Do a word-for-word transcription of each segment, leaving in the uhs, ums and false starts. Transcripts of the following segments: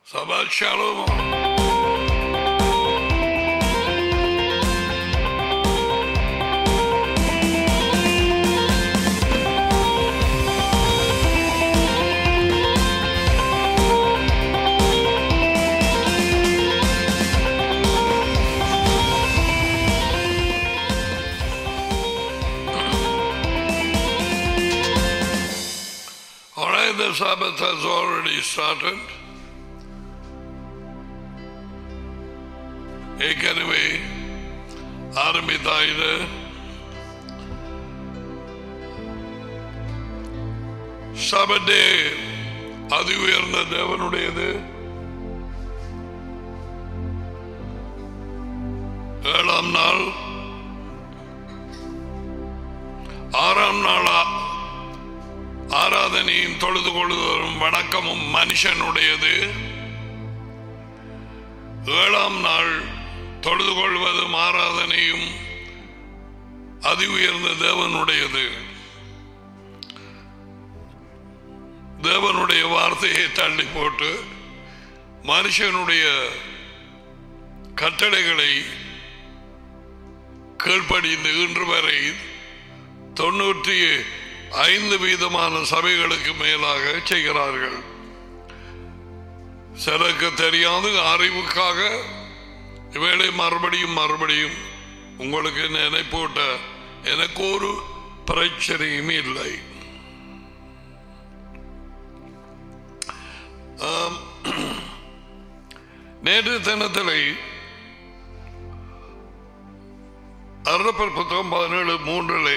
Shabbat Shalom. All right, the Sabbath has already started. ஏற்கனவே ஆரம்பித்தாயிரு. சபதே அதி உயர்ந்த தேவனுடையது. ஏழாம் நாள் ஆறாம் நாளா ஆராதனையும் தொழுது கொள்வதும் வணக்கமும் மனுஷனுடையது. ஏழாம் நாள் தொழுது கொள்வதும் ஆராதனையும் அதி உயர்ந்த தேவனுடையது. தேவனுடைய வார்த்தையை தள்ளி போட்டு மனுஷனுடைய கட்டளைகளை கீழ்ப்படிந்து இன்று வரை தொன்னூற்றி ஐந்து வீதமான சபைகளுக்கு மேலாக செய்கிறார்கள். சிலருக்கு தெரியாது, அறிவுக்காக இவேளை மறுபடியும் மறுபடியும் உங்களுக்கு நினைப்பூட்ட எனக்கு ஒரு பிரச்சனையும் இல்லை. நேற்று தினத்தில் அருளப்பர் புத்தகம் பதினேழு மூன்றில்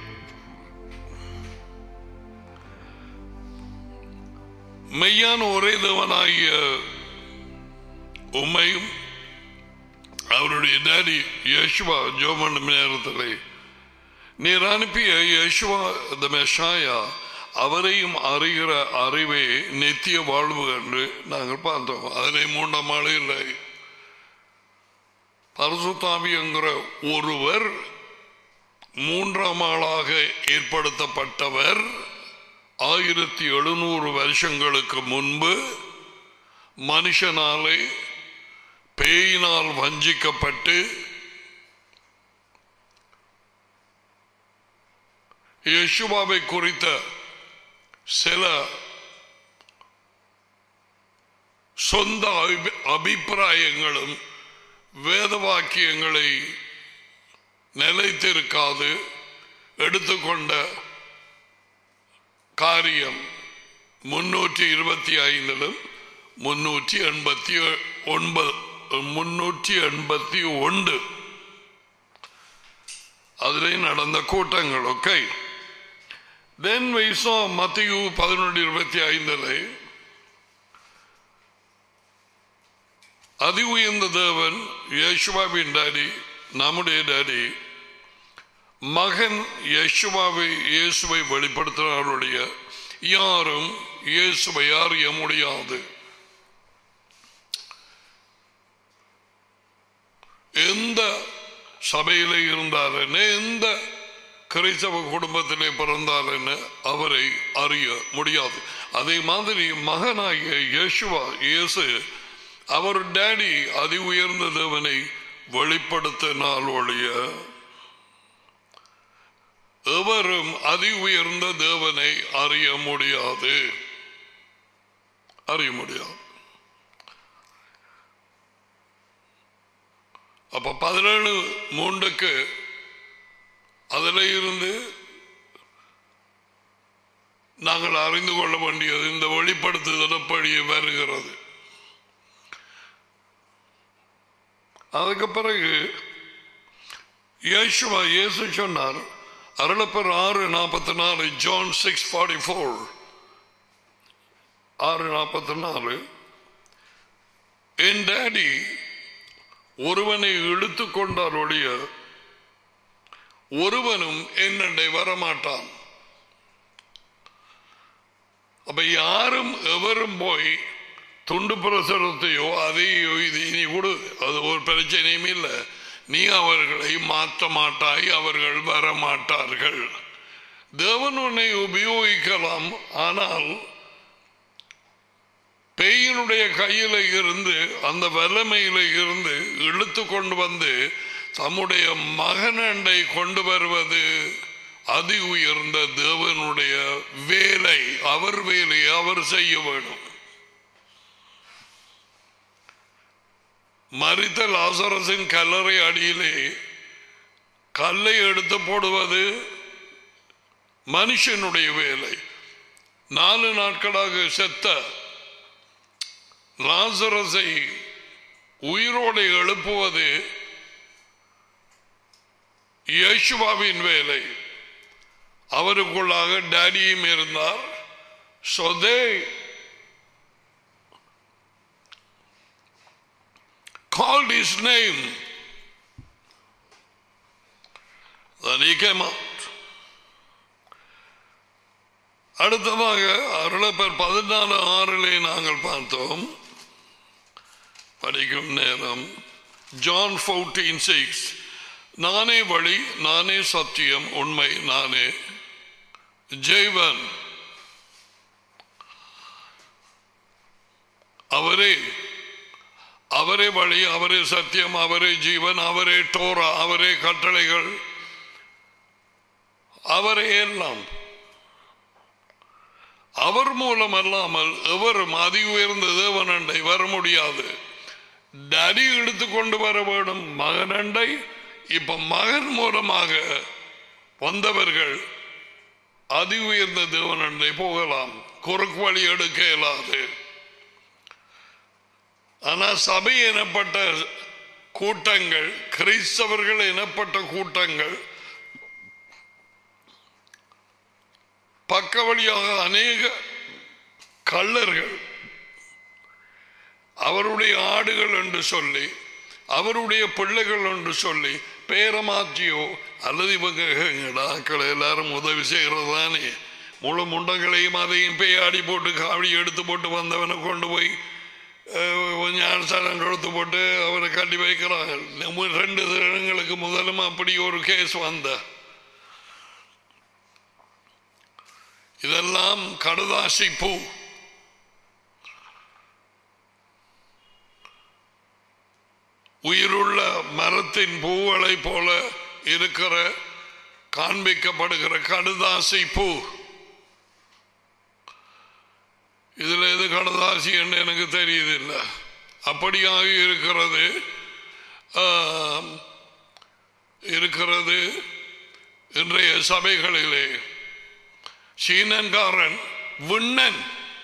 மெய்யான ஒரே தேவனாகிய உம்மையும் அவருடைய டாடி யேசுவா ஜோமன் நேரத்தில் நீர் அனுப்பிய யேசுவா த மெஷாயா அவரையும் அறிகிற அறிவே நித்திய வாழ்வு என்று நாங்கள் பார்த்தோம். அதிலே மூன்றாம் ஆள் இல்லை. பரிசுத்த என்கிற ஒருவர் மூன்றாம் ஆளாக ஏற்படுத்தப்பட்டவர் ஆயிரத்தி எழுநூறு வருஷங்களுக்கு முன்பு மனுஷனாலே பேயினால் வஞ்சிக்கப்பட்டு யேசுவாவை குறித்த சில சொந்த அபிப்பிராயங்களும் வேத வாக்கியங்களை நிலைத்திருக்காது எடுத்துக்கொண்ட காரியம் முன்னூற்றி இருபத்தி ஐந்திலும் முன்னூற்றி எண்பத்தி ஒன்பது முன்னூற்றி எண்பத்தி ஒன்று அதிலே நடந்த கூட்டங்கள். ஓகே, தென் we saw மத்தேயு பதினொன்று இருபத்தி ஐந்தில் அதி உயர்ந்த தேவன் யேசுவாவின் டாடி, நம்முடைய டாடி மகன் யேசுவாவை இயேசுவை வெளிப்படுத்தினாருடைய யாரும் இயேசுவை அறிய முடியாது. எந்த சபையிலே இருந்தார் என்ன, எந்த கிறிஸ்தவ குடும்பத்திலே பிறந்தார் என்ன, அவரை அறிய முடியாது. அதே மாதிரி மகனாகிய யேசுவா இயேசு அவர் டாடி அதி உயர்ந்த தேவனை வெளிப்படுத்தினால் ஒழிய எவரும் அதி உயர்ந்த தேவனை அறிய முடியாது அறிய முடியாது அப்ப பதினேழு மூன்றுக்கு அதில் இருந்து நாங்கள் அறிந்து கொள்ள வேண்டியது இந்த வெளிப்படுத்துதல் எப்படி வருகிறது. அதுக்கு பிறகு யேசுவா இயேசு சொன்னார், அருளப்பர் ஆறு நாற்பத்தி நாலு ஜான் சிக்ஸ் ஃபார்ட்டி ஃபோர் ஆறு நாற்பத்தி நாலு என் டாடி ஒருவனை இழுத்து கொண்டார் ஒழிய ஒருவனும் என்னண்டை வரமாட்டான். அப்ப யாரும் எவரும் போய் துண்டு பிரசுரத்தையோ அதையோ இது இனி கொடு, அது ஒரு பிரச்சனையும் இல்லை. நீ அவர்களை மாற்ற மாட்டாய், அவர்கள் வர மாட்டார்கள். தேவன் உன்னை உபயோகிக்கலாம், ஆனால் பேயினுடைய கையில இருந்து அந்த வல்லமையில இருந்து இழுத்து கொண்டு வந்து தம்முடைய மகனண்டை கொண்டு வருவது அதி உயர்ந்த தேவனுடைய வேலை. அவர் வேலையை அவர் செய்ய வேண்டும். மரித்த லாசரஸின் கல்லறை அடியிலே கல்லை எடுத்து போடுவது மனுஷனுடைய வேலை. நாலு நாட்களாக செத்த லாசரஸை உயிரோடு எழுப்புவது இயேசுவின் வேலை. அவருக்குள்ளாக டாடியும் இருந்தார். So they called his name. Then he came out. அடுத்ததாக அருளப்பர் பதினாலு ஆறிலே நாங்கள் பார்த்தோம். படிக்கும் நேரம் ஜான் fourteen six. நானே வழி, நானே சத்தியம், உண்மை, நானே ஜீவன். அவரே அவரே வழி, அவரே சத்தியம், அவரே ஜீவன், அவரே டோரா, அவரே கட்டளைகள், அவரே எல்லாம். அவர் மூலம் அல்லாமல் எவரும் அதி உயர்ந்த தேவனண்டை வர முடியாது. டாடி எடுத்துக்கொண்டு வர வேண்டும் மகனண்டை. இப்ப மகன் மூலமாக வந்தவர்கள் அதி உயர்ந்த தேவனண்டை போகலாம். குறுக்கு வழி எடுக்க இயலாது. ஆனால் சபை எனப்பட்ட கூட்டங்கள், கிறிஸ்தவர்கள் எனப்பட்ட கூட்டங்கள் பக்க வழியாக அநேக கள்ளர்கள் அவருடைய ஆடுகள் என்று சொல்லி, அவருடைய பிள்ளைகள் என்று சொல்லி பேரமாற்றியோ அல்லது இவங்க ஆக்களை எல்லாரும் உதவி செய்கிறதானே முழு முண்டங்களையும் அதையும் பேயாடி போட்டு காவடி எடுத்து போட்டு வந்தவனை கொண்டு போய் ஞானஸ்தானம் கொடுத்து போட்டு அவரை கட்டி வைக்கிறாங்க. ரெண்டு தினங்களுக்கு முதலும் அப்படி ஒரு கேஸ் வந்த. இதெல்லாம் கடுதாசி பூ. உயிருள்ள மரத்தின் பூவை போல இருக்கிற காண்பிக்கப்படுகிற கடுதாசி பூ. இதுல எது கடுதாசி என்று எனக்கு தெரியுதில்லை. அப்படியாக இருக்கிறது இருக்கிறது இன்றைய சபைகளிலே. சீனன்காரன் விண்ணன்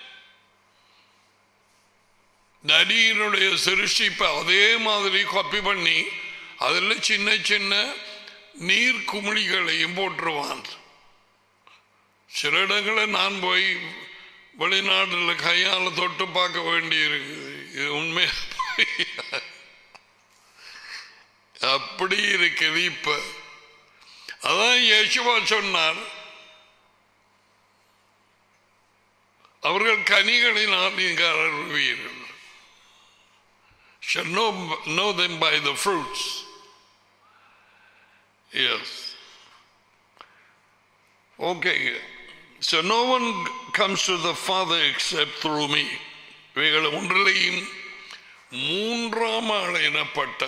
நடிகனுடைய சிருஷ்டிப்பை அதே மாதிரி காப்பி பண்ணி அதில் சின்ன சின்ன நீர் குமிழிகளையும் போட்டுருவான். சில இடங்களில் நான் போய் வெளிநாடுல கையால் தொட்டு பார்க்க வேண்டி இருக்குது. இது உண்மையா அப்படி இருக்குது. இப்ப அதான் இயேசுவா சொன்னார், அவர்கள் கனிகளினால் நீங்கள் அறிவீர்கள். Shall know, know them by the fruits. Yes. Okay. So no one comes to the Father except through me. இவைகள் ஒன்றிலையும் மூன்றாம் ஆள் எனப்பட்ட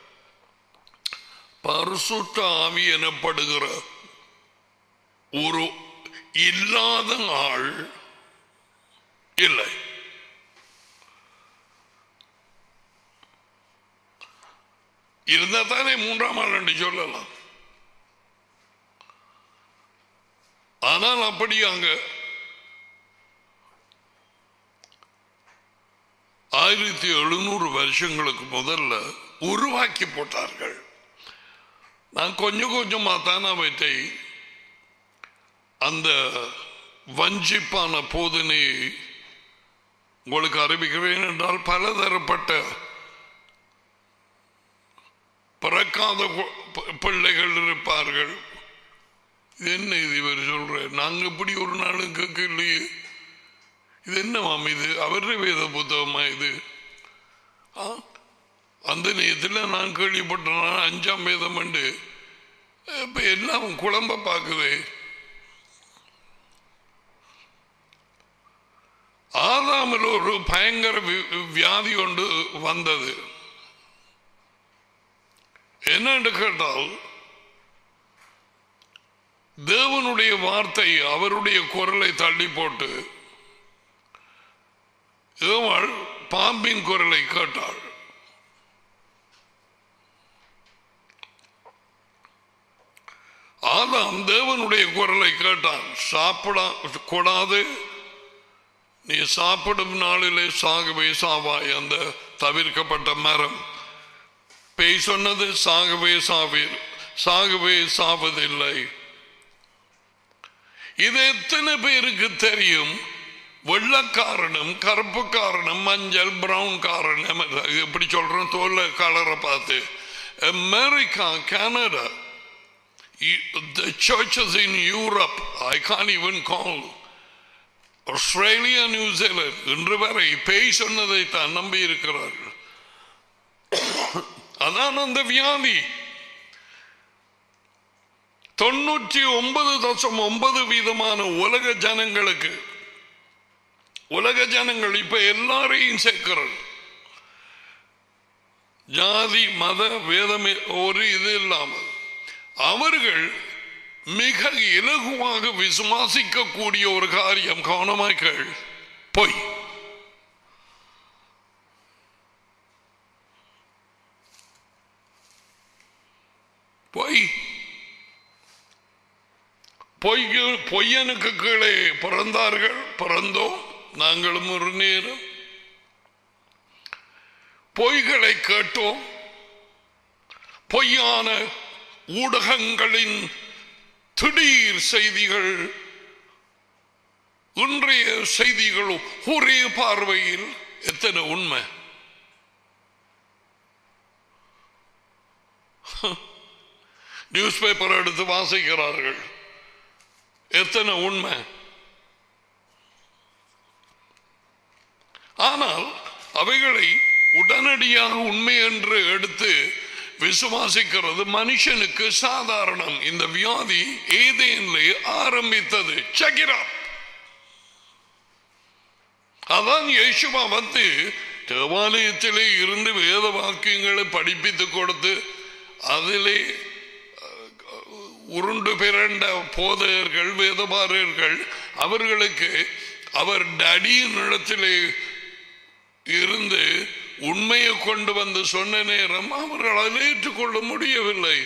பரிசுத்த ஆவி எனப்படுகிற ஒரு இல்லாத ஆள் இல்லை. இருந்தா தானே மூன்றாம் ஆள் என்று சொல்லலாம். ஆனால் அப்படி அங்க ஆயிரத்தி எழுநூறு வருஷங்களுக்கு முதல்ல உருவாக்கி போட்டார்கள். நான் கொஞ்சம் கொஞ்சமா தான் அவற்றை அந்த வஞ்சிப்பான போதனையை உங்களுக்கு அறிவிக்கிறேன். என்றால் பலதரப்பட்ட பிறக்காத பிள்ளைகள் இருப்பார்கள். என்ன இது இவர் சொல்ற, நாங்க இப்படி ஒரு நாளும் கேட்க இல்லையே, இது என்னமாம், இது அவருடைய வேத புத்தகமா இது? அந்த நேரத்தில் நான் கேள்விப்பட்டேன் அஞ்சாம் வேதம் உண்டு. இப்ப எல்லாம் குழம்ப பார்க்குது. ஆதாம் எதிர்பாராமல் ஒரு பயங்கர வியாதி ஒன்று வந்தது. என்னென்று கேட்டால், தேவனுடைய வார்த்தை அவருடைய குரலை தள்ளி போட்டு ஏவாள் பாம்பின் குரலை கேட்டாள். ஆதாம் தேவனுடைய குரலை கேட்டான். சாப்பிட கூடாது, நீ சாப்பிடும் நாளிலே சாகவே சாவாய். அந்த தவிர்க்கப்பட்ட மரம். பேய் சொன்னது சாகவே சாவீர், சாகவே சாவதில்லை. இது எத்தனை பேருக்கு தெரியும்? வெள்ளக்காரனும் கருப்பு காரணம், மஞ்சள் பிரவுன் காரணம், எப்படி சொல்றோம் தோல்ல கலரை பார்த்து. America, Canada, the churches in Europe, I can't even call, Australia, New Zealand, இன்று வரை பேய் சொன்னதை தான் நம்பி இருக்கிறார்கள். அதான் அந்த வியாதி. தொண்ணூற்றி ஒன்பது தசம் ஒன்பது வீதமான உலக ஜனங்களுக்கு, உலக ஜனங்கள் இப்ப எல்லாரையும் சேர்க்கிறார். ஜாதி மத வேதம் ஒரு இது இல்லாமல் அவர்கள் மிக இலகுவாக விசுவாசிக்க கூடிய ஒரு காரியம், கவனமாய்கள், பொய். பொய் பொய்ய பொய்யனுக்கு கீழே பிறந்தார்கள், பிறந்தோம் நாங்களும் ஒரு நேரம். பொய்களை கேட்டோம். பொய்யான ஊடகங்களின் திடீர் செய்திகள், இன்றைய செய்திகளும் ஒரே பார்வையில் எத்தனை உண்மை. நியூஸ் பேப்பர் எடுத்து வாசிக்கிறார்கள், எத்தனை உண்மை. ஆனால் அவைகளை உடனடியாக உண்மை என்று எடுத்து விசுவாசிக்கிறது மனுஷனுக்கு சாதாரணம். இந்த வியாதி ஏதேனிலே ஆரம்பித்தது. Check it out. அதான் இயேசுவா வந்து தேவாலயத்திலே இருந்து வேத வாக்கியங்களை படிப்பித்துக் கொடுத்து அதிலே உருண்டு பிறண்ட போதகர்கள், வேதபாரர்கள், அவர்களுக்கு அவர் டடியின் இடத்திலே இருந்து உண்மையை கொண்டு வந்து சொன்ன நேரம் அவர்களால் ஏற்றுக்கொள்ள முடியவில்லை.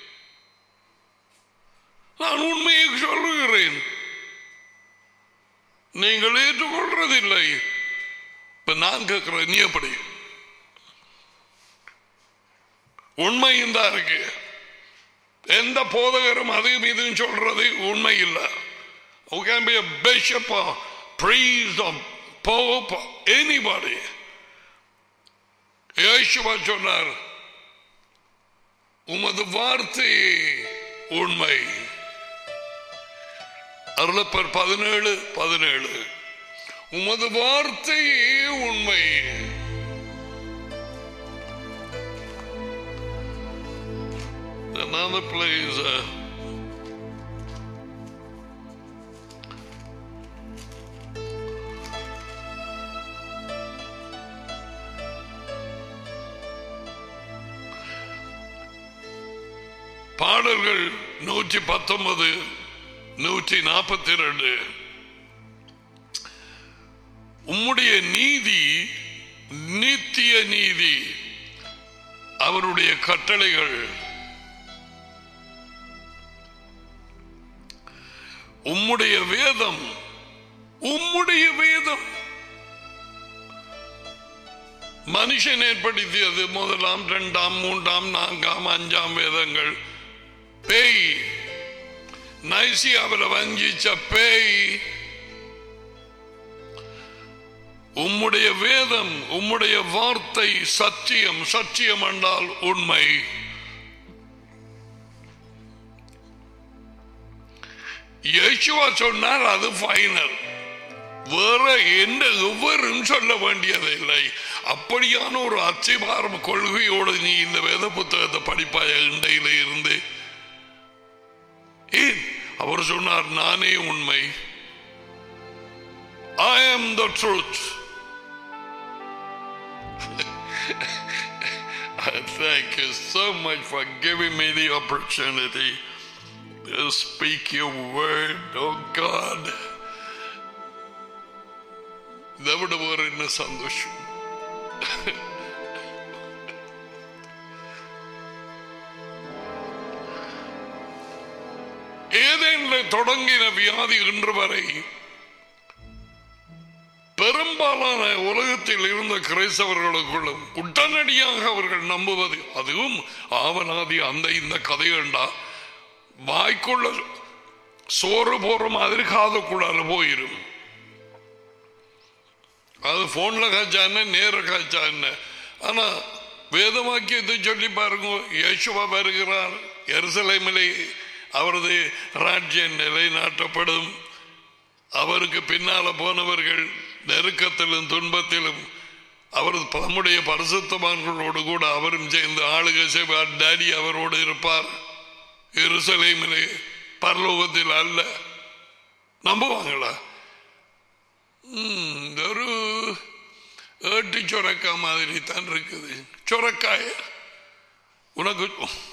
நான் உண்மையை சொல்லுகிறேன், நீங்கள் ஏற்றுக்கொள்றதில்லை. இப்ப நான் கேட்கிறேன், நீ எப்படி? உண்மையும் தான் இருக்கு. எந்த போதகரும் அதையும் இதுவும் சொல்றது உண்மை இல்லை. You can be a bishop or priest or pope or anybody. இயேசுவா சொன்னார், உமது வார்த்தை உண்மை. அருளப்பர் பதினேழு பதினேழு உமது வார்த்தையே உண்மை. Another place, uh, பாடல்கள் நூற்றி பத்தொன்பது நூற்றி நாற்பத்தி ரெண்டு. உம்முடைய நீதி நித்திய நீதி, அவருடைய கட்டளைகள். உம்முடைய வேதம், உம்முடைய வேதம் மனுஷன் ஏற்படுத்தியது. முதலாம், இரண்டாம், மூன்றாம், நான்காம், அஞ்சாம் வேதங்கள். பேய் நைசியாவில் வஞ்சிச்ச பேய். உம்முடைய வேதம், உம்முடைய வார்த்தை சத்தியம். சத்தியம் என்றால் உண்மை. இயேசுவா சொன்னார், அது ஃபைனல். வேற என்ன எவரும் சொல்ல வேண்டியது இல்லை. அப்படியான ஒரு அச்சிபாரம் கொள்கையோடு நீ இந்த வேத புத்தகத்தை படிப்பாய இண்டையில இருந்து. ஏன் அவர் சொன்னார், நானே உண்மை. I am the truth. Thank you so much for giving me the opportunity to speak your word, oh God. இதை விட ஒரு என்ன சந்தோஷம். ஏதேனில் தொடங்கின வியாதி இன்று வரை பெரும்பாலான உலகத்தில் இருந்த கிறிஸ்தவர்களுக்குள்ளும் உடனடியாக அவர்கள் நம்புவது, அதுவும் ஆவனாதி அந்த இந்த கதைகண்டா வாய்க்குள்ள சோறு போற மாதிரி காதுக்குள்ளார போயிரும். அது போன்ல காய்ச்சா என்ன, நேர காய்ச்சா என்ன. ஆனா வேதவாக்கியத்தை சொல்லி பாருங்க, இயேசுவா வருகிறார், எருசலேமிலே அவரது ராஜ்யம் நிலைநாட்டப்படும், அவருக்கு பின்னால போனவர்கள் நெருக்கத்திலும் துன்பத்திலும் அவர் தம்முடைய பரிசுத்தவான்களோடு கூட அவரும் சேர்ந்து ஆளுகை செய்வார். டாடி அவரோடு இருப்பார் எருசலேமிலே, பரலோகத்தில் அல்ல. நம்புவாங்களா? ஒரு ஏட்டி சொரக்கா மாதிரி தான் இருக்குது. சொரக்காய உனக்கு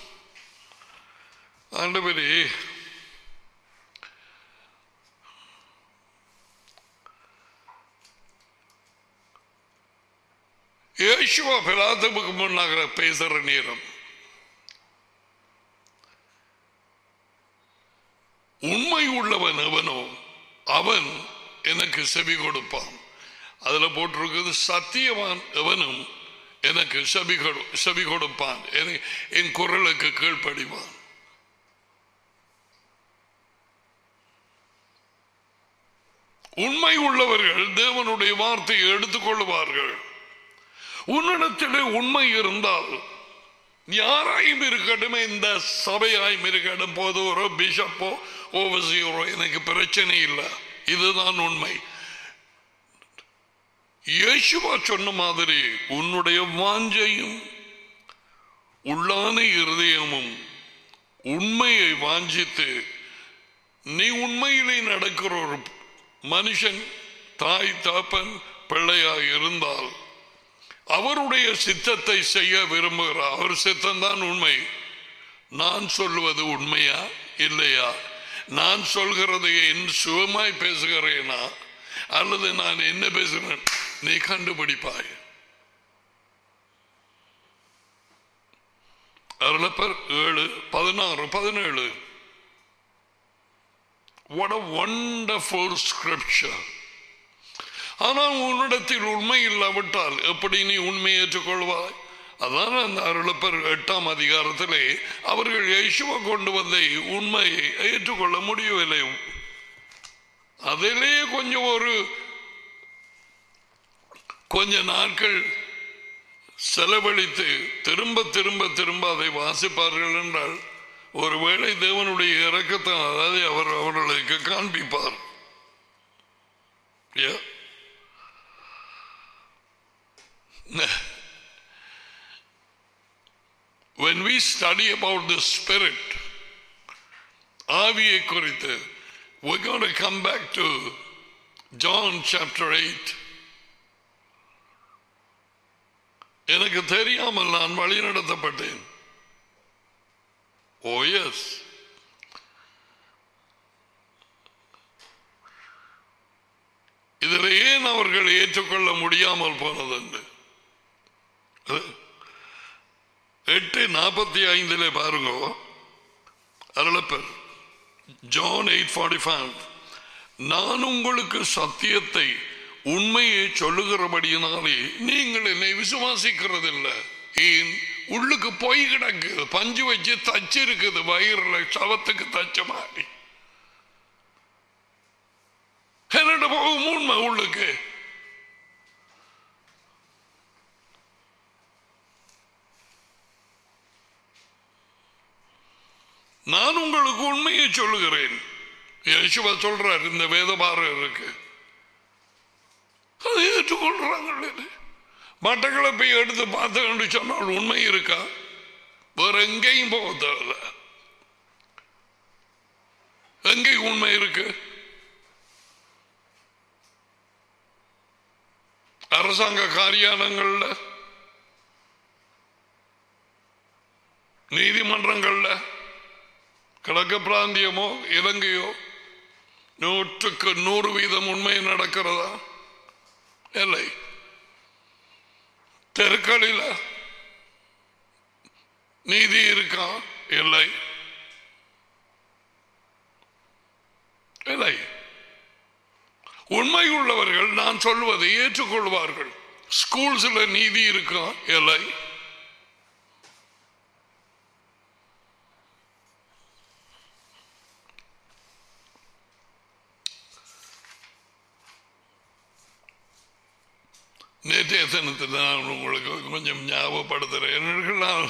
ஆண்டவரே, இயேசுவா பிலாத்துவுக்கு முன்னாக பேசுற நேரம் உண்மை உள்ளவன் எவனோ அவன் எனக்கு செவி கொடுப்பான். அதுல போட்டிருக்கிறது சத்தியவான் எவனும் எனக்கு செவி செவி கொடுப்பான், என் குரலுக்கு கீழ்ப்படிவான். உண்மை உள்ளவர்கள் தேவனுடைய வார்த்தையை எடுத்துக்கொள்வார்கள். உன்னிடத்திலே உண்மை இருந்தால் யாராயும் இருக்கட்டும், இந்த சபையாயும் இருக்கட்டும், போதோரோ பிஷப்போ ஓவசியரோ, எனக்கு பிரச்சனை இல்லை. இதுதான் உண்மை. இயேசுவா சொன்ன மாதிரி உன்னுடைய வாஞ்சையும் உள்ளான இருதயமும் உண்மையை வாஞ்சித்து நீ உண்மையிலே நடக்கிற ஒரு மனுஷன், தாய் தாப்பன் பிள்ளையாக இருந்தால் அவருடைய சித்தத்தை செய்ய விரும்புகிறார். அவர் சித்தம்தான் உண்மை. நான் சொல்லுவது உண்மையா இல்லையா, நான் சொல்கிறதை என் சுகமாய் பேசுகிறேனா அல்லது நான் என்ன பேசுகிறேன் நீ கண்டுபிடிப்பாய். அருளப்பர் ஏழு பதினாறு பதினேழு. What a wonderful scripture. ஆனால் உன்னிடத்தில் உண்மை இல்லாவிட்டால் எப்படி நீ உண்மையை ஏற்றுக்கொள்வாய்? அதான் அந்த அருளப்பர் எட்டாம் அதிகாரத்திலே அவர்கள் இயேசுவை கொண்டு வந்த உண்மையை ஏற்றுக்கொள்ள முடியவில்லை. அதிலேயே கொஞ்சம் ஒரு கொஞ்ச நாட்கள் செலவழித்து திரும்ப திரும்ப திரும்ப அதை வாசிப்பார்கள் என்றால் ஒருவேளை தேவனுடைய இரக்கத்தை அதாவது அவர் அவர்களுக்கு காண்பிப்பார். When we study about the spirit, ஆவியை குறித்து, we're going to come back to John chapter eight. எனக்கு தெரியாமல் நான் வழி நடத்தப்பட்டேன். Oh yes. இதில் ஏன் அவர்கள் ஏற்றுக்கொள்ள முடியாமல் போனது? எட்டு நாற்பத்தி ஐந்திலே பாருங்க, அருளப்பர் ஜான் எயிட் ஃபார்ட்டி ஃபைவ். நான் உங்களுக்கு சத்தியத்தை உண்மையை சொல்லுகிறபடியினாலே நீங்கள் என்னை விசுவாசிக்கிறதில்லை. ஏன்? உள்ளுக்கு போய் கிடக்கு, பஞ்சு வச்சு தச்சு இருக்குது, வயிறுல சவத்துக்கு தச்ச மாதிரி. என்னோட போகும் உண்மை உள்ளுக்கு. நான் உங்களுக்கு உண்மையை சொல்லுகிறேன். இயேசுவா சொல்றார் இந்த வேதபாரருக்கு. அதை ஏற்றுக்கொள்றாங்க. மட்டக்களை போய் எடுத்து பார்த்து சொன்னால் உண்மை இருக்கா? வேற எங்கேயும் போக தேவை. எங்கேயும் உண்மை இருக்கு? அரசாங்க காரியாலயங்கள்ல நீதிமன்றங்கள்ல கிழக்கு பிராந்தியமோ இலங்கையோ நூற்றுக்கு நூறு வீதம் உண்மை நடக்கிறதா? இல்லை. தெருக்களில் நீதி இருக்கா? இல்லை, இல்லை. உண்மை உள்ளவர்கள் நான் சொல்வதை ஏற்றுக்கொள்வார்கள். ஸ்கூல்ஸ்ல நீதி இருக்கா? இல்லை. நேற்றைய தினத்தில் நான் உங்களுக்கு கொஞ்சம் ஞாபகப்படுத்துறேன்.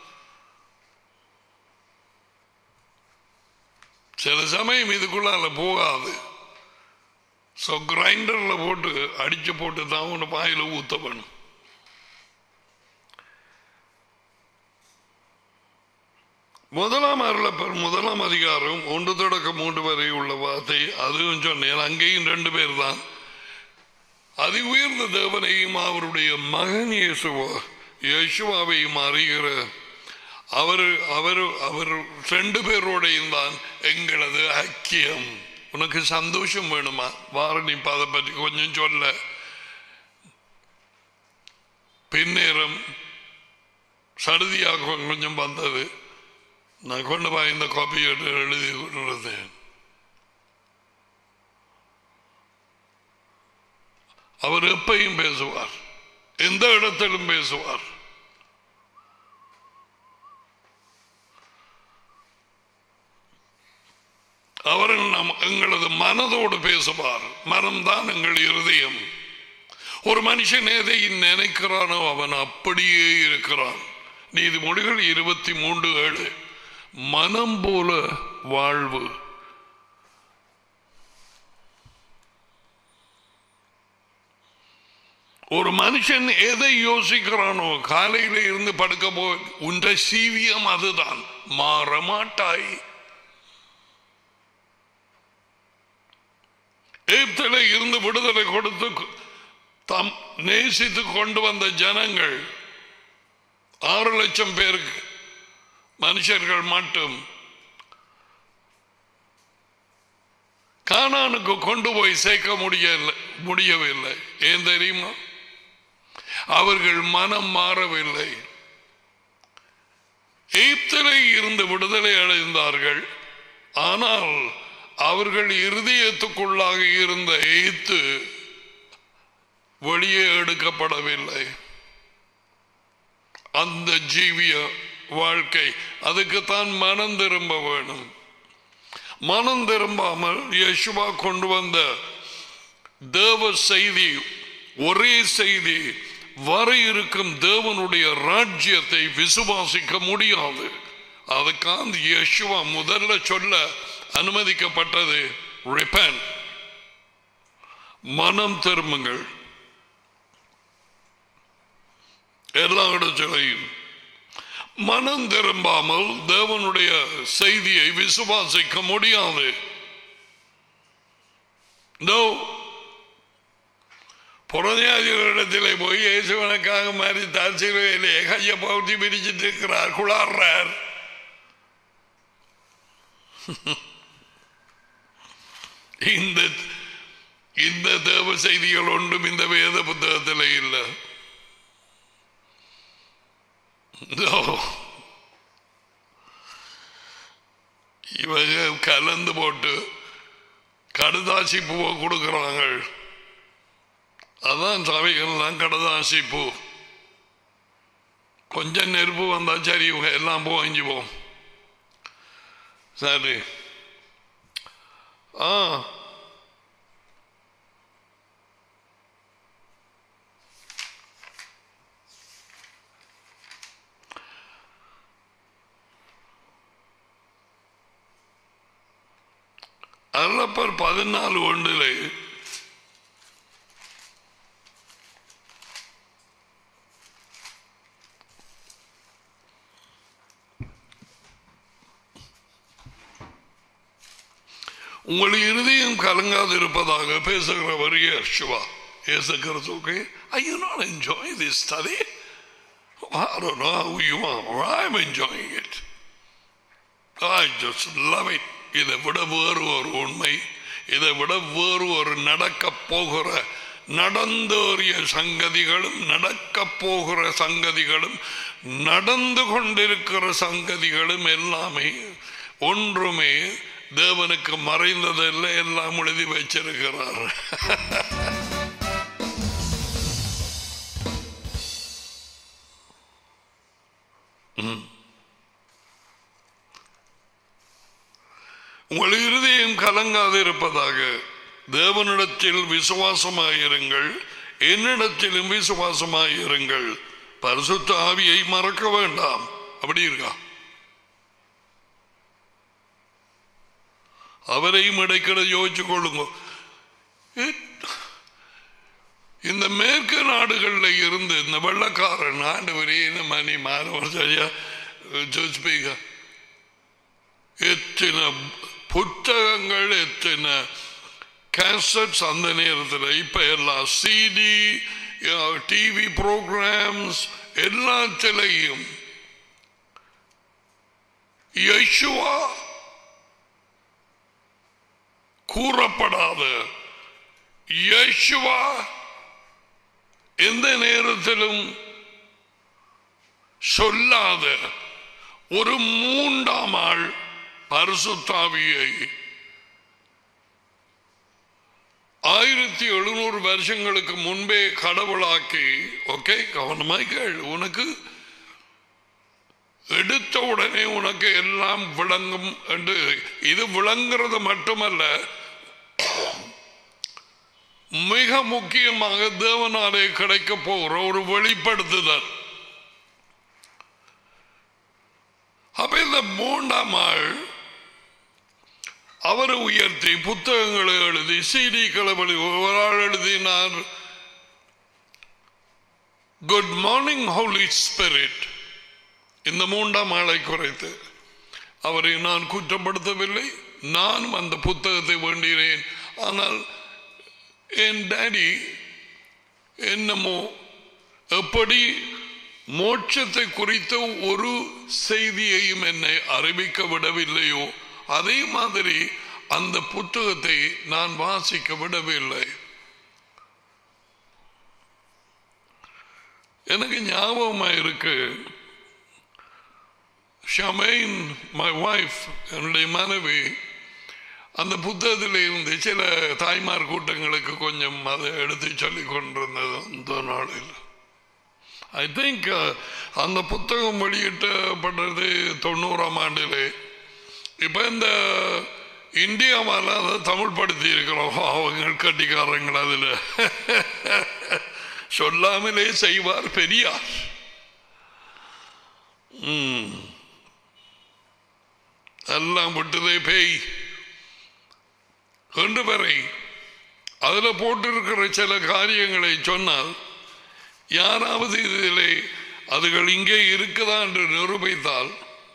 சில சமயம் இதுக்குள்ளால போகாது. ஸோ கிரைண்டர்ல போட்டு அடிச்சு போட்டு தான் ஒன்று பாயில ஊத்த வேணும். முதலாம் அருளப்பர் முதலாம் அதிகாரம் ஒன்று தொடக்க மூன்று வரை உள்ள வார்த்தை அதுவும் சொன்னேன். அங்கேயும் ரெண்டு பேர் தான். அதி உயர்ந்த தேவனையும் அவருடைய மகன் இயேசுவா இயேசுவாவையும் அறிகிற அவர் அவர் அவர் ரெண்டு பேரோடையும் தான் எங்களது ஐக்கியம். உனக்கு சந்தோஷம் வேணுமா? வாரணி அதை பற்றி கொஞ்சம் சொல்ல. பின்னேரம் சடுதியாக கொஞ்சம் வந்தது. நான் கொண்டு போய் இந்த காப்பி எடுத்து எழுதி கொண்டிருந்தேன். அவர் எப்பையும் பேசுவார், எந்த இடத்திலும் பேசுவார். அவர் நம் எங்களது மனதோடு பேசுவார். மனம்தான் எங்கள் இருதயம். ஒரு மனுஷன் எதை நினைக்கிறானோ அவன் அப்படியே இருக்கிறான். நீதிமொழிகள் இருபத்தி மூன்று ஏழு. மனம் போல வாழ்வு. ஒரு மனுஷன் எதை யோசிக்கிறானோ காலையில இருந்து படுக்க போ உன்ற சீவியம் அதுதான். மாறமாட்டாய். எகிப்தில இருந்து விடுதலை கொடுத்து தம் நேசித்து கொண்டு வந்த ஜனங்கள் ஆறு லட்சம் பேருக்கு மனுஷர்கள் மட்டும் கானானுக்கு கொண்டு போய் சேர்க்க முடியவில்லை முடியவில்லை ஏன் தெரியுமா? அவர்கள் மனம் மாறவில்லை. எகிப்திலே இருந்து விடுதலை அடைந்தார்கள். ஆனால் அவர்கள் இருதயத்துக்குள்ளாக இருந்த எகிப்து வெளியே எடுக்கப்படவில்லை. அந்த ஜீவிய வாழ்க்கை அதுக்குத்தான் மனம் திரும்ப வேணும். மனம் திரும்பாமல் யேசுவா கொண்டு வந்த தேவ செய்தி ஒரே செய்தி, வர இருக்கும் தேவனுடைய ராஜ்யத்தை விசுவாசிக்க முடியாது. அதுக்காக யேசுவா முதல்ல சொல்ல அனுமதிக்கப்பட்டது repent, மனம் திரும்புங்கள். எல்லா இடத்திலையும் மனம் திரும்பாமல் தேவனுடைய செய்தியை விசுவாசிக்க முடியாது. புறநியாதிகளிடத்திலே போய் இயேசுவனுக்காக மாதிரி தாழ்ச்சியிலே கையை பகுதி பிரிச்சுட்டு இருக்கிறார், குளாடுறார். இந்த இந்த தேவ செய்திகள் ஒன்றும் இந்த வேத புத்தகத்தில் இல்லை. இவங்க கலந்து போட்டு கடுதாசி பூவை கொடுக்கிறாங்க. அதான் சபைகள்லாம் கடுதாசி பூ. கொஞ்சம் நெருப்பு வந்தா சரி எல்லாம் பூ வாங்கி போம். சரி. ஆ அருளப்பர் பதினாலு ஒன்றிலே உங்கள் இருதயம் கலங்காது இருப்பதாக பேசுகிறவர் Yeshua. Is the girls okay? Are you not enjoying this study? I don't know how you are. I'm enjoying it. I just love it. இதை விட வேறு ஒரு உண்மை, இதை விட வேறு ஒரு நடக்க போகிற நடந்தேறிய சங்கதிகளும் நடக்க போகிற சங்கதிகளும் நடந்து கொண்டிருக்கிற சங்கதிகளும் எல்லாமே ஒன்றுமே தேவனுக்கு மறைந்ததில்லை, எல்லாம் எழுதி வச்சிருக்கிறார். உங்கள் இருதயம் கலங்காது இருப்பதாக. தேவனிடத்தில் விசுவாசமாயிருங்கள், என்னிடத்திலும் விசுவாசமாயிருங்கள். பரிசுத்த ஆவியை மறக்க வேண்டாம். அப்படி இருக்கா? அவரையும் இடைக்கிட யோசிச்சு கொள்ளுங்க. இந்த மேற்கு நாடுகளில் இருந்து இந்த வெள்ளக்காரன் ஆண்டு வரைய மணி மாணவர் சரியா ஜோஸ்பீக எத்தனை புத்தகங்கள், எத்தனை கேசட்ஸ் அந்த நேரத்தில். இப்ப எல்லாம் சிடி, டிவி ப்ரோக்ராம்ஸ் எல்லாத்திலையும் யெஷுவா கூறப்படாத, யெஷுவா எந்த நேரத்திலும் சொல்லாத ஒரு மூன்றாம் ஆள் பரிசுத்தாவியை ஆயிரத்தி எழுநூறு வருஷங்களுக்கு முன்பே கடவுளாக்கி, ஓகே கவனமாய் கேள், உனக்கு எடுத்த உடனே உனக்கு எல்லாம் விளங்கும் என்று. இது விளங்குறது மட்டுமல்ல, மிக முக்கியமாக தேவனாலே கிடைக்க போகிற ஒரு வெளிப்படுத்துதல். அப்ப இந்த மூன்றாம் ஆள் அவரை உயர்த்தி புத்தகங்களை எழுதி சீடிக்களை வழி ஒரு ஆள் எழுதினார், குட் மார்னிங் ஹோலி ஸ்பிரிட். இந்த மூன்றாம் ஆளை குறைத்து அவரை நான் குற்றப்படுத்தவில்லை, நானும் அந்த புத்தகத்தை வேண்டினேன். ஆனால் என் டாடி என்னமோ எப்படி மோட்சத்தை குறித்த ஒரு செய்தியையும் என்னை அறிவிக்க விடவில்லையோ அதே மாதிரி அந்த புத்தகத்தை நான் வாசிக்க விடவில்லை. எனக்கு ஞாபகமா இருக்கு, ஷமைன் மை வைஃப், என்னுடைய மனைவி, அந்த புத்தகத்தில் இருந்து சில தாய்மார் கூட்டங்களுக்கு கொஞ்சம் அதை எடுத்து சொல்லி கொண்டிருந்தது அந்த நாளில். ஐ திங்க் அந்த புத்தகம் வெளியிட்டப்பட்டது தொண்ணூறாம் ஆண்டிலே. இப்போ இந்த இந்தியாவால் அதை தமிழ் படுத்தி இருக்கிறோம். அவங்க கட்டிக்காரங்கள் அதில் சொல்லாமலே செய்வார் பெரியார். எல்லாம் விட்டுதே பேய் ரெண்டு பேரை அதில் போட்டிருக்கிற சில காரியங்களை சொன்னால் யாராவது இதிலே அதுகள் இங்கே இருக்குதா என்று நிரூபித்தால்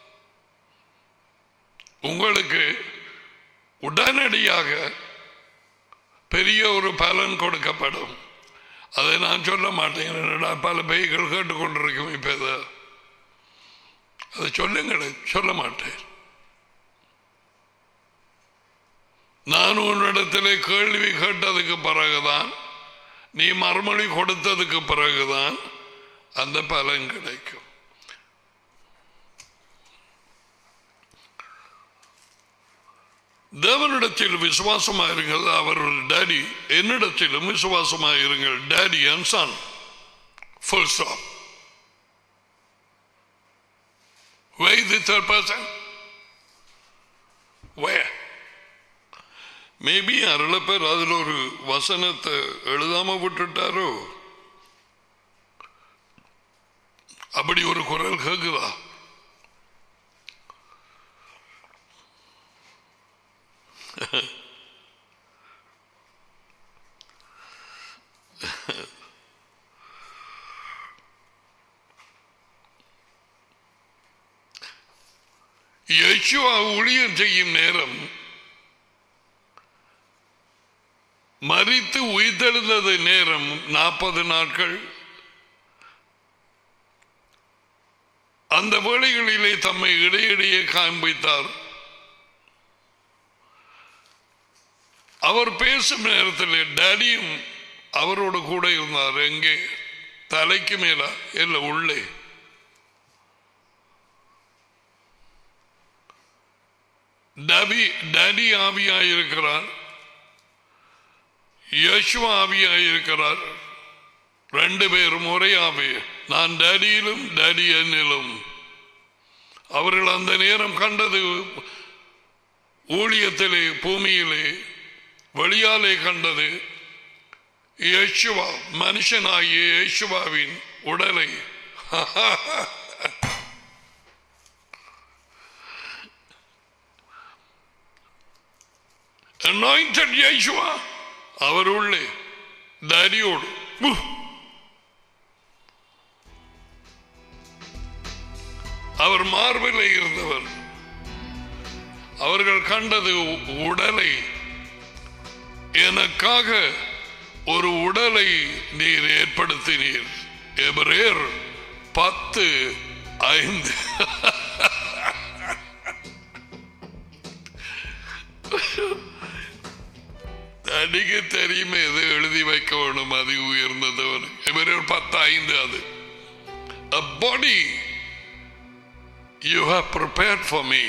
உங்களுக்கு உடனடியாக பெரிய ஒரு பலன் கொடுக்கப்படும். அதை நான் சொல்ல மாட்டேன், பல பேய்கள் கேட்டுக்கொண்டிருக்கும். இப்ப அதை சொல்லுங்கள், சொல்ல மாட்டேன். நான் உன்னிடத்திலே கேள்வி கேட்டதுக்கு பிறகுதான், நீ மறுமொழி கொடுத்ததுக்கு பிறகுதான் அந்த பலன் கிடைக்கும். தேவனிடத்தில் விசுவாசமாயிருங்கள், அவர் ஒரு டாடி. என்னிடத்திலும் விசுவாசமாயிருங்கள், daddy and son. Full stop. Where is the third person? Where? Maybe அருள பேர் அதில் ஒரு வசனத்தை எழுதாம விட்டுட்டாரோ. அப்படி ஒரு குரல் கேக்குதா? யெஷுவா ஊழியம் செய்யும் நேரம், மரித்து உயிர்த்தெழுந்தது நேரம் நாற்பது நாட்கள். அந்த வேளைகளிலே தம்மை இடையிடையே காண்பித்தார். அவர் பேசும் நேரத்தில் டேடியும் அவரோடு கூட இருந்தார். எங்கே? தலைக்கு மேல இல்ல, உள்ளே. டேடி ஆவியாயிருக்கிறார், யேசுவா ஆவியாயிருக்கிறார். ரெண்டு பேரும் ஒரே ஆவி. நான் டேடியிலும் டேடி என்னிலும். அவர்கள் அந்த நேரம் கண்டது ஊழியத்திலே, பூமியிலே, வெளியாலே கண்டது யேசுவா, மனுஷனாகிய யேசுவாவின் உடலை. anointed யேசுவா அவர் உள்ளே டேடியோடு. அவர் மார்பிலே இருந்தவர். அவர்கள் கண்டது உடலை. எனக்காக ஒரு உடலை நீர் ஏற்படுத்தினீர். எபிரேயர் பத்து ஐந்து. அடிக்க தெரியுமே, எது எழுதி வைக்க வேணும், அது உயர்ந்தவர். எபிரேயர் பத்து ஐந்து. அது a body you have prepared for me.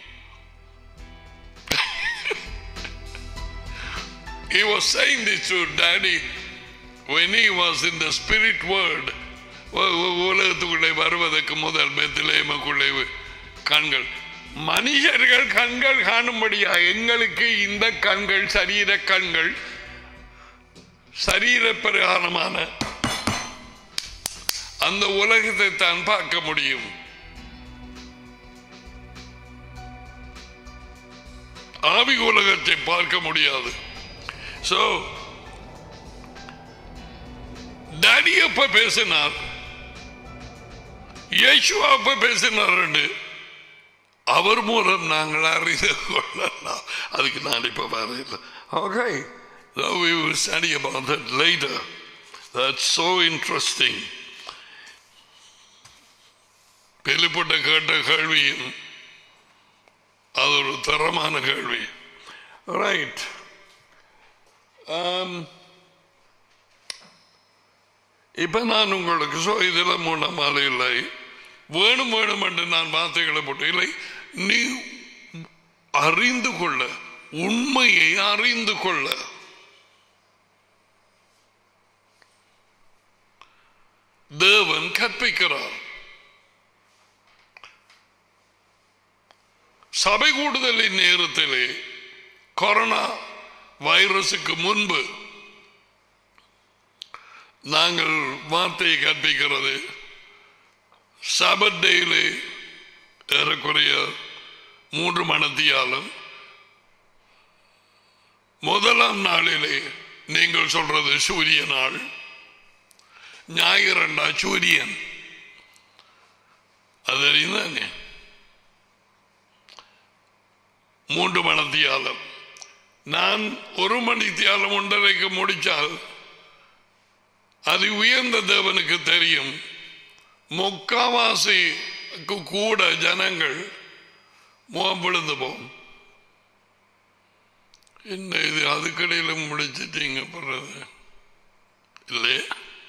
He was saying this to Daddy when he was in the spirit world. உலகத்துக்குள்ளே வருவதற்கு முதல் பெத்லெஹேமுக்குள்ளே கண்கள், மனுஷர்கள் கண்கள் காணும்படியா எங்களுக்கு இந்த கண்கள், சரீர கண்கள், சரீர பிரகாரமான அந்த உலகத்தை தான் பார்க்க முடியும். ஆவி உலகத்தை பார்க்க முடியாது. So, டாடி அப்ப பேசினார், யேசுவா அப்ப பேசினார். அவர் மூலம் நாங்கள் அறிந்து கொள்ளலாம். அதுக்கு நான் இப்ப வரையில. Okay, so we will study about that later. That's so interesting. பெலிப்பட்ட கேட்ட கேள்வியும் அது ஒரு தரமான கேள்வி. ரைட். இப்ப நான் உங்களுக்கு சோ இதில் மூணாம் மாலை இல்லை, வேணும் வேணும் என்று நான் வார்த்தைகளை போட்டு இல்லை. நீ அறிந்து கொள்ள, உண்மையை அறிந்து கொள்ள தேவன் கற்பிக்கிறார். சபை கூடுதலின் நேரத்திலே கொரோனா வைரஸுக்கு முன்பு நாங்கள் வார்த்தையை கற்பிக்கிறது சபத் டேயிலே ஏறக்குறைய மூன்று மணத்தியாலும், முதலாம் நாளிலே நீங்கள் சொல்றது சூரிய நாள், ஞாயிறண்டா சூரியன், அது அறிந்தானே, மூன்று மணத்தியாலம். நான் ஒரு மணித்தியாலம் ஒன்றரைக்கு முடிச்சால் அது உயர்ந்த தேவனுக்கு தெரியும். முக்காவாசிக்கு கூட ஜனங்கள் முகம் விழுந்து போம். என்ன இது அதுக்கடையில் முடிச்சிட்டீங்க போடுறது இல்லையே.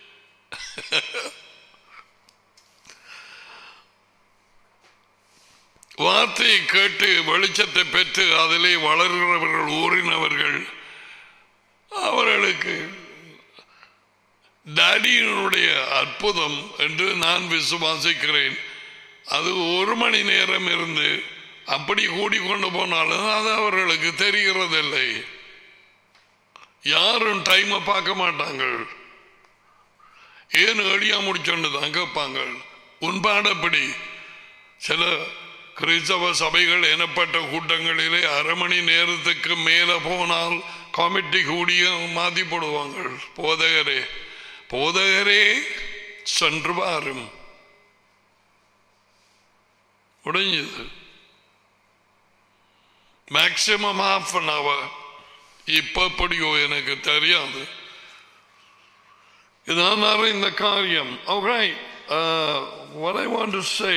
வார்த்தையை கேட்டு வெளிச்சத்தை பெற்று அதிலே வளர்கிறவர்கள், ஊறினவர்கள், அவர்களுக்கு டாடியினுடைய அற்புதம் என்று நான் விசுவாசிக்கிறேன். அது ஒரு மணி நேரம் இருந்து அப்படி கூடிக்கொண்டு போனாலும் அது அவர்களுக்கு தெரிகிறதில்லை. யாரும் டைமை பார்க்க மாட்டாங்க. ஏன் ஏடியா முடிச்சோன்னு தான் கேட்பாங்க. உண்பாடப்படி சில கிறிஸ்தவ சபைகள் எனப்பட்ட கூட்டங்களிலே அரை மணி நேரத்துக்கு மேல போனால் கமிட்டி கூடிய மாத்தி போடுவாங்க. போதகரே போதகரே சென்று பாரும், முடிஞ்சது. Maximum half an hour. இப்ப எப்படியோ எனக்கு தெரியாது. இதான் இந்த காரியம். what I want to say,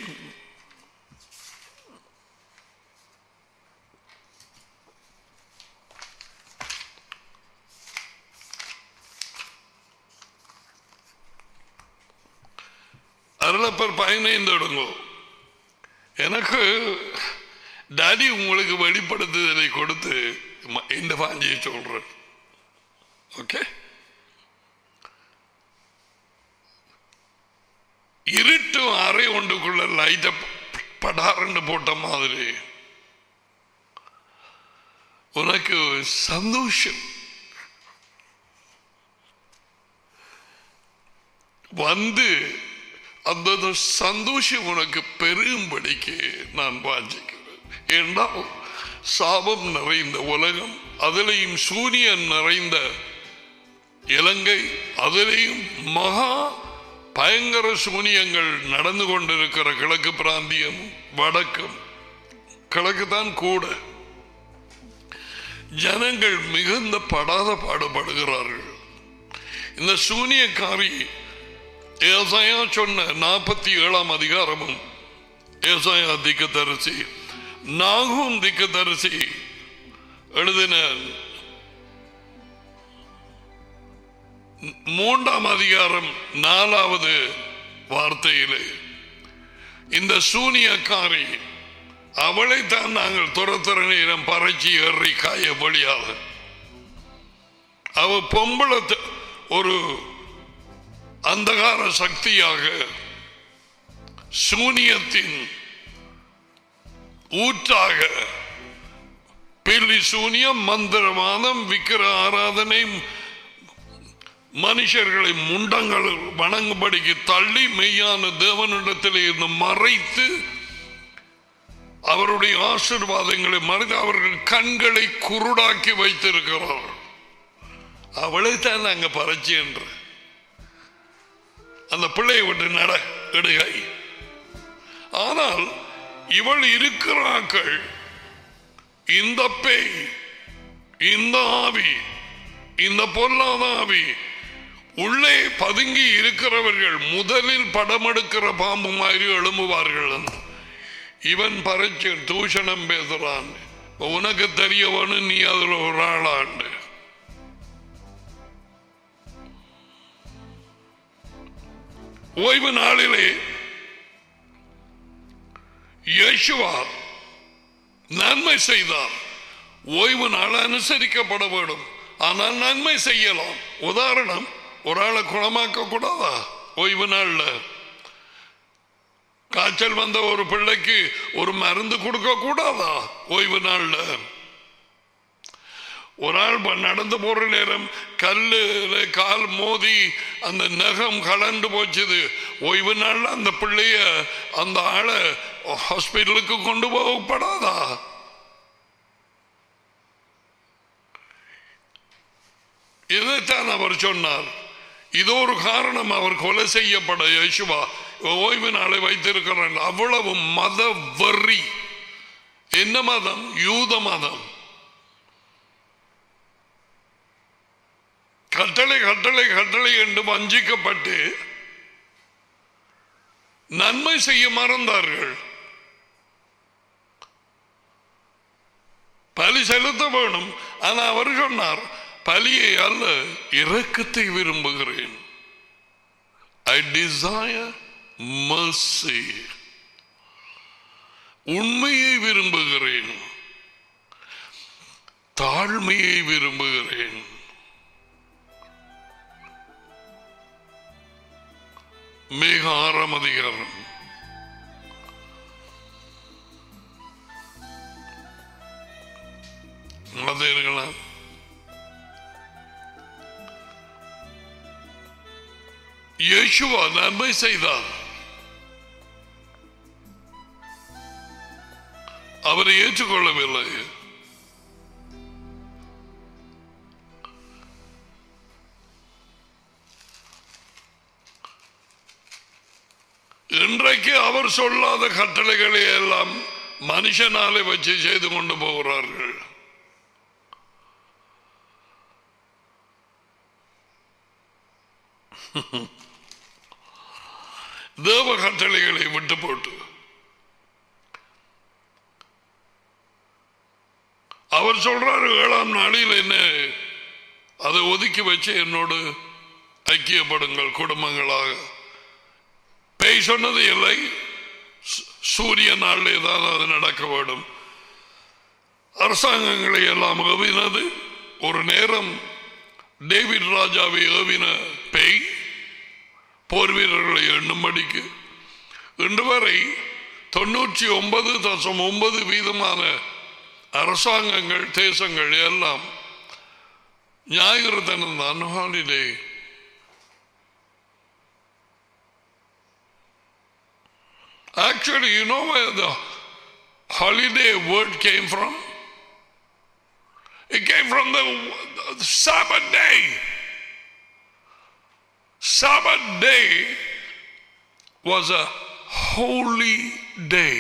அருளப்பர் பதினைந்து எடுங்கோ. எனக்கு டாடி உங்களுக்கு வெளிப்படுத்துதலை கொடுத்து இந்த பாஞ்சியை சொல்றேன். ஓகே, இருட்டு அறை ஒன்றுக்குள்ள லைட்ட படாரண்டு போட்ட மாதிரி உனக்கு சந்தோஷம் வந்து அந்த சந்தோஷம் உனக்கு பெருகும்படிக்கு நான் வாஞ்சிக்கிறேன். என்றால் சாபம் நிறைந்த உலகம், அதிலையும் சூரியன் நிறைந்த இலங்கை, அதிலையும் மகா பயங்கர சூனியங்கள் நடந்து கொண்டிருக்கிற கிழக்கு பிராந்தியம், வடக்கும் கிழக்கு தான் கூட ஜனங்கள் மிகுந்த படாத பாடுபடுகிறார்கள். இந்த சூனியக்காரி ஏசாயா சொன்ன நாற்பத்தி ஏழாம் அதிகாரமும் ஏசாயா திக்கதரிசி நாகும் திக்கதரிசி எழுதின மூன்றாம் அதிகாரம் நாலாவது வார்த்தையிலே இந்த சூனியக்காரி அவளைத்தான் நாங்கள் துரத்துற நேரம் பறைச்சி ஏறி காய வழியாக அவ பொம்பளை ஒரு அந்தகார சக்தியாக சூனியத்தின் ஊற்றாக பில்லி சூனியம், மந்திரவாதம், விக்கிர ஆராதனை, மனுஷர்களை முண்டங்கள் வணங்கும்படிக்கு தள்ளி மெய்யான தேவனிடத்தில் இருந்து மறைத்து அவருடைய ஆசீர்வாதங்களை மறைத்து அவர்கள் கண்களை குருடாக்கி வைத்திருக்கிறார். அவளைத்தான் நாங்க பறைச்சி என்று அந்த பிள்ளையை விட்டு நட எடுகை. ஆனால் இவள் இருக்கிறார்கள் இந்த பேய், இந்த ஆவி, இந்த பொல்லாத ஆவி உள்ளே பதுங்கி இருக்கிறவர்கள் முதலில் படம் எடுக்கிற பாம்பு மாதிரி எழும்புவார்கள். இவன் பறைச்சு தூஷணம் பேசுறான், உனக்கு தெரியவனு நீ அதுல ஒரு ஆளாண்டு. ஓய்வு நாளிலே யேசுவா நன்மை செய்தார். ஓய்வு நாள் அனுசரிக்கப்பட வேண்டும், ஆனால் நன்மை செய்யலாம். உதாரணம், ஒரு ஆளை குணமாக்க கூடாதா? ஓய்வு நாள்ல காய்ச்சல் வந்த ஒரு பிள்ளைக்கு ஒரு மருந்து கொடுக்க கூடாதா? ஓய்வு நாள்ல ஒரு ஆள் நடந்து போற நேரம் கல்லு கால் மோதி அந்த நகம் கலண்டு போச்சுது. ஓய்வு நாள்ல அந்த பிள்ளைய அந்த ஆளை ஹாஸ்பிட்டலுக்கு கொண்டு போகப்படாதா? இதைத்தான் அவர் சொன்னார். இதோ ஒரு காரணம் அவர் கொலை செய்யப்பட யேசுவா ஓய்வு நாளை வைத்திருக்கிறார். அவ்வளவு மத வெறி. என்ன மதம்? யூத மதம். கட்டளை கட்டளை கட்டளை என்று வஞ்சிக்கப்பட்டு நன்மை செய்ய மறந்தார்கள். பலி செலுத்த வேணும். ஆனா அவர் சொன்னார், பலியை அல்ல இரக்கத்தை விரும்புகிறேன். I desire mercy. உண்மையை விரும்புகிறேன், தாழ்மையை விரும்புகிறேன். மிக ஆறாம் அதிகாரம் மதேர்களா யேசுவா நன்மை செய்தார். அவரை ஏற்றுக்கொள்ளவில்லை. இன்றைக்கு அவர் சொல்லாத கட்டளைகளை எல்லாம் மனுஷனாலே வச்சு செய்து கொண்டு போகிறார்கள். தேவ கட்டளைகளை விட்டு போட்டு அவர் சொல்றாரு ஏழாம் நாளில் என்ன அதை ஒதுக்கி வச்சு என்னோடு ஐக்கியப்படுங்கள் குடும்பங்களாக. பேய் சொன்னது இல்லை, சூரிய நாளிலே தான் அது நடக்க வேண்டும். அரசாங்கங்களை எல்லாம் ஏவினது ஒரு நேரம் டேவிட் ராஜாவை ஏவின பேய் போர் வீரர்களை எண்ணும்படிக்கு இன்று வரை தொன்னூற்றி ஒன்பது தசம் ஒன்பது வீதமான அரசாங்கங்கள் தேசங்கள் எல்லாம் ஞாயிறு தினம் தான் holiday. Actually, you know where the holiday word came from? It came from the, the Sabbath day. Sabbath day was a holy day.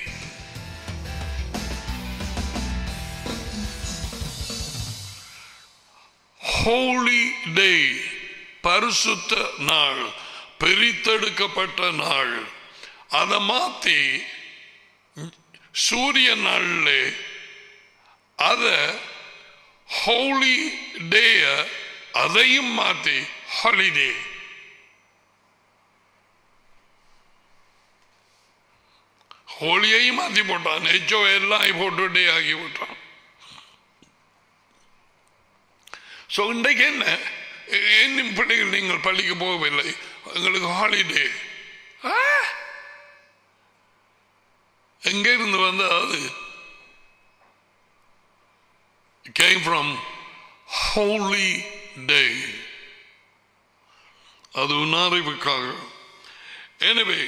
Holy day, பரிசுத்த நாள், பிரித்தெடுக்கப்பட்ட நாள். அதை மாத்தி சூரிய நாள்ல அத ஹோலி டே அதையும் மாத்தி ஹாலிடே. ஹோலியையும் மாத்தி போட்டான், ஹெச்ஓ எல்லாம் போட்டு டே ஆகி போட்டான். ஸோ இன்றைக்கு என்ன, என் பிள்ளைகள் நீங்கள் பள்ளிக்கு போகவில்லை, எங்களுக்கு ஹாலிடே. எங்க இருந்து வந்த அது? came from holy day. அது உணர்வுக்காக. எனவே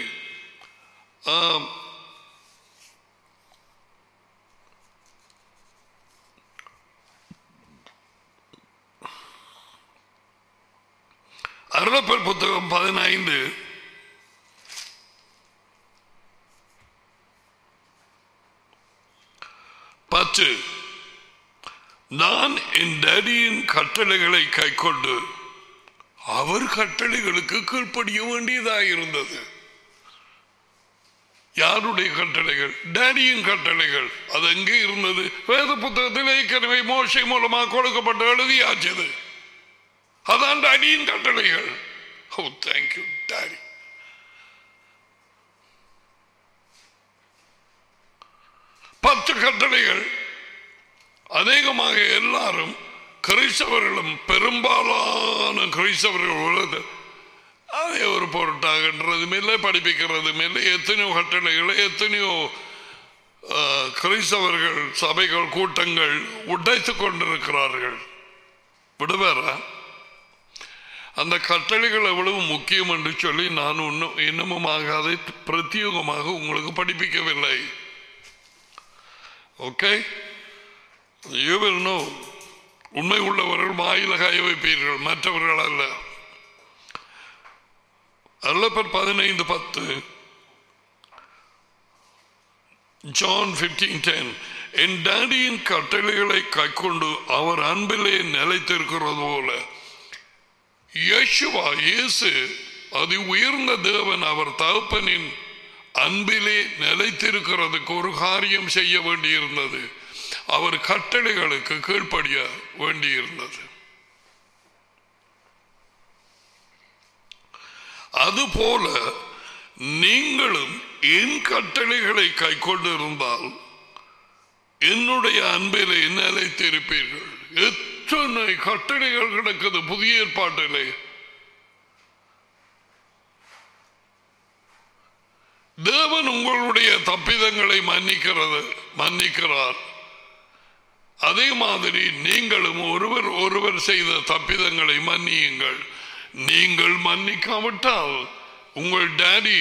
அருளப்பர் புத்தகம் பதினைந்து பத்து. நான் என் டேடியின் கட்டளைகளை கை கொண்டு அவர் கட்டளைகளுக்கு கீழ்ப்படிய வேண்டியதாக இருந்தது. யாருடைய கட்டளைகள்? டேடியின் கட்டளைகள். அது எங்கே இருந்தது? வேத புத்தகத்தில் ஏற்கனவே மோசே மூலமாக கொடுக்கப்பட்டு எழுதியாச்சது. அதான் டேடியின் கட்டளைகள். Oh, thank you daddy. பத்து கட்டளைகள். அநேகமாக எல்லாரும் கிறிஸ்தவர்களும் பெரும்பாலான கிறிஸ்தவர்கள் அதே ஒரு பொருட்டாகன்றதும் இல்லை, படிப்பிக்கிறதும் இல்லை. எத்தனையோ கட்டளைகளை எத்தனையோ கிறிஸ்தவர்கள் சபைகள் கூட்டங்கள் உடைத்துக் கொண்டிருக்கிறார்கள். விடுவேறா? அந்த கட்டளைகள் எவ்வளவு முக்கியம் என்று சொல்லி நான் இன்னும் இன்னமுமாக அதை பிரத்யேகமாக உங்களுக்கு படிப்பிக்கவில்லை. Okay, you will know. உண்மை உள்ளவர்கள் வாயில காய வைப்பீர்கள், மற்றவர்கள் அல்ல. அருளப்பர் பதினைந்து பத்து, ஜான் பதினைந்து பத்து. என் டாடியின் கட்டளைகளை கைக்கொண்டு அவர் அன்பிலே நிலைத்திருக்கிறது போல யேசுவா இயேசு அது உயர்ந்த தேவன் அவர் தகப்பனின் அன்பிலே நிலைத்திருக்கிறதுக்கு ஒரு காரியம் செய்ய வேண்டியிருந்தது. அவர் கட்டளைகளுக்கு கீழ்ப்படிய வேண்டியிருந்தது. அதுபோல நீங்களும் என் கட்டளைகளை கை கொண்டிருந்தால் என்னுடைய அன்பிலே நிலைத்திருப்பீர்கள். எத்தனை கட்டளைகள் கிடக்குது புதிய ஏற்பாட்டிலே. தேவன் உங்களுடைய தப்பிதங்களை மன்னிக்கிறது மன்னிக்கிறார். அதே மாதிரி நீங்களும் ஒருவர் ஒருவர் செய்த தப்பிதங்களை மன்னியுங்கள். நீங்கள் மன்னிக்காவிட்டால் உங்கள் டாடி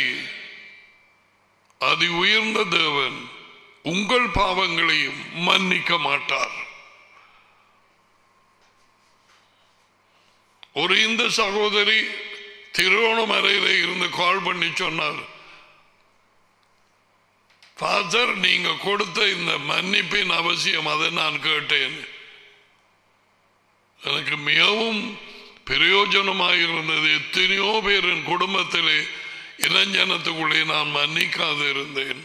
அதி உயர்ந்த தேவன் உங்கள் பாவங்களையும் மன்னிக்க மாட்டார். ஒரு இந்து சகோதரி திருவோணமலையில இருந்து கால் பண்ணி சொன்னார், ஃபாதர் நீங்க கொடுத்த இந்த மன்னிப்பின் அவசியம் அதை நான் கேட்டேன். எனக்கு மிகவும் பிரயோஜனமாக இருந்தது. எத்தனையோ பேரின் குடும்பத்திலே இளைஞனத்துக்குள்ளே நான் மன்னிக்காது இருந்தேன்.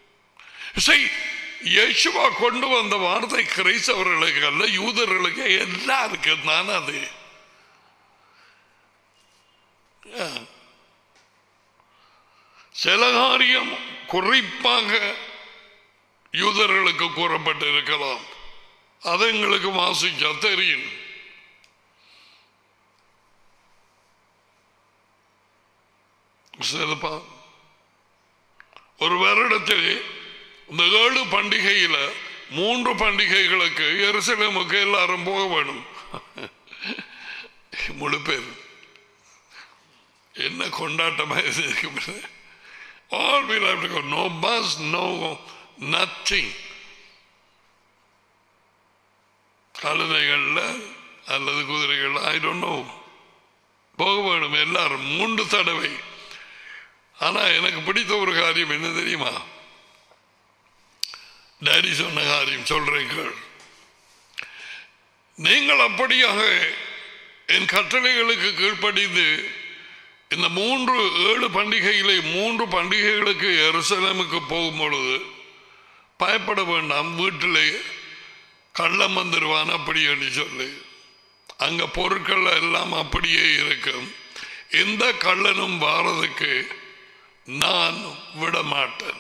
இயேசுவா கொண்டு வந்த வார்த்தை கிறிஸ்தவர்களுக்கு அல்ல, யூதர்களுக்கு எல்லாருக்கும் தான் அது. சில காரியம் குறிப்பாக யூதர்களுக்கு கூறப்பட்டு இருக்கலாம், அது எங்களுக்கு வாசிச்சா தெரியும். ஒரு வருடத்தில் இந்த ஏழு பண்டிகையில மூன்று பண்டிகைகளுக்கு எருசலேமுக்கு எல்லாரும் போக வேணும். முழு பேர் என்ன கொண்டாட்டமா இருக்கு. All will have to go. No bus, no nothing. கழுதைகள்ல அல்லது குதிரைகள், ஐ டோன்ட் நோ, போக வேணும் எல்லாரும் மூன்று தடவை. ஆனா எனக்கு பிடித்த ஒரு காரியம் என்ன தெரியுமா? டாடி சொன்ன காரியம் சொல்றீர்கள். நீங்கள் அப்படியாக என் கட்டளைகளுக்கு கீழ்ப்படிந்து இந்த மூன்று ஏழு பண்டிகைகளை மூன்று பண்டிகைகளுக்கு எருசலேமுக்கு போகும் பொழுது பயப்பட வேண்டாம், வீட்டிலே கள்ளம் வந்துடுவான் அப்படி என்று சொல்லி. அங்க பொருட்கள் எல்லாம் அப்படியே இருக்கும். எந்த கள்ளனும் வாரதுக்கு நான் விட மாட்டேன்.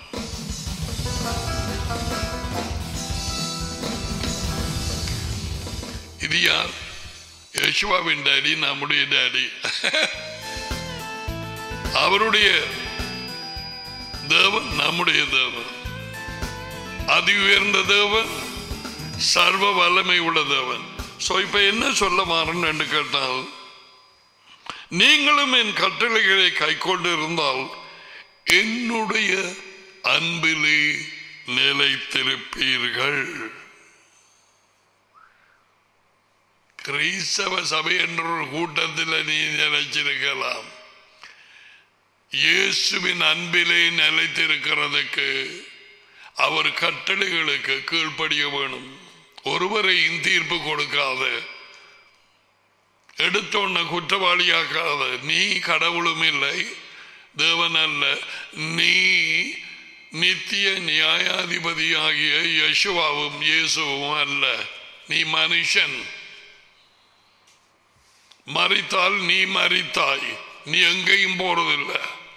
இது யார்? யேசுவாவின் டாடி, நம்முடைய டாடி. அவருடைய தேவன் நம்முடைய தேவன், அதி உயர்ந்த தேவன், சர்வ வல்லமை உள்ள தேவன். சோ இப்ப என்ன சொல்ல மாறேன் என்று கேட்டால், நீங்களும் என் கட்டளைகளை கை கொண்டு இருந்தால் என்னுடைய அன்பிலே நிலைத்திருப்பீர்கள். கிறிஸ்தவ சபை என்ற ஒரு கூட்டத்தில் நீ நிலைச்சிருக்கலாம். இயேசுவின் அன்பிலே நிலைத்திருக்கிறதுக்கு அவர் கட்டளைகளுக்கு கீழ்ப்படிய வேணும். ஒருவரையும் தீர்ப்பு கொடுக்காத, எடுத்தோன்ன குற்றவாளியாக்காத. நீ கடவுளும் இல்லை, தேவன் அல்ல, நீ நித்திய நியாயாதிபதி ஆகிய யேசுவாவும் இயேசுவும் அல்ல. நீ மனுஷன். மரித்தால் நீ மரித்தாய், நீ எங்கேயும் போறதில்லை.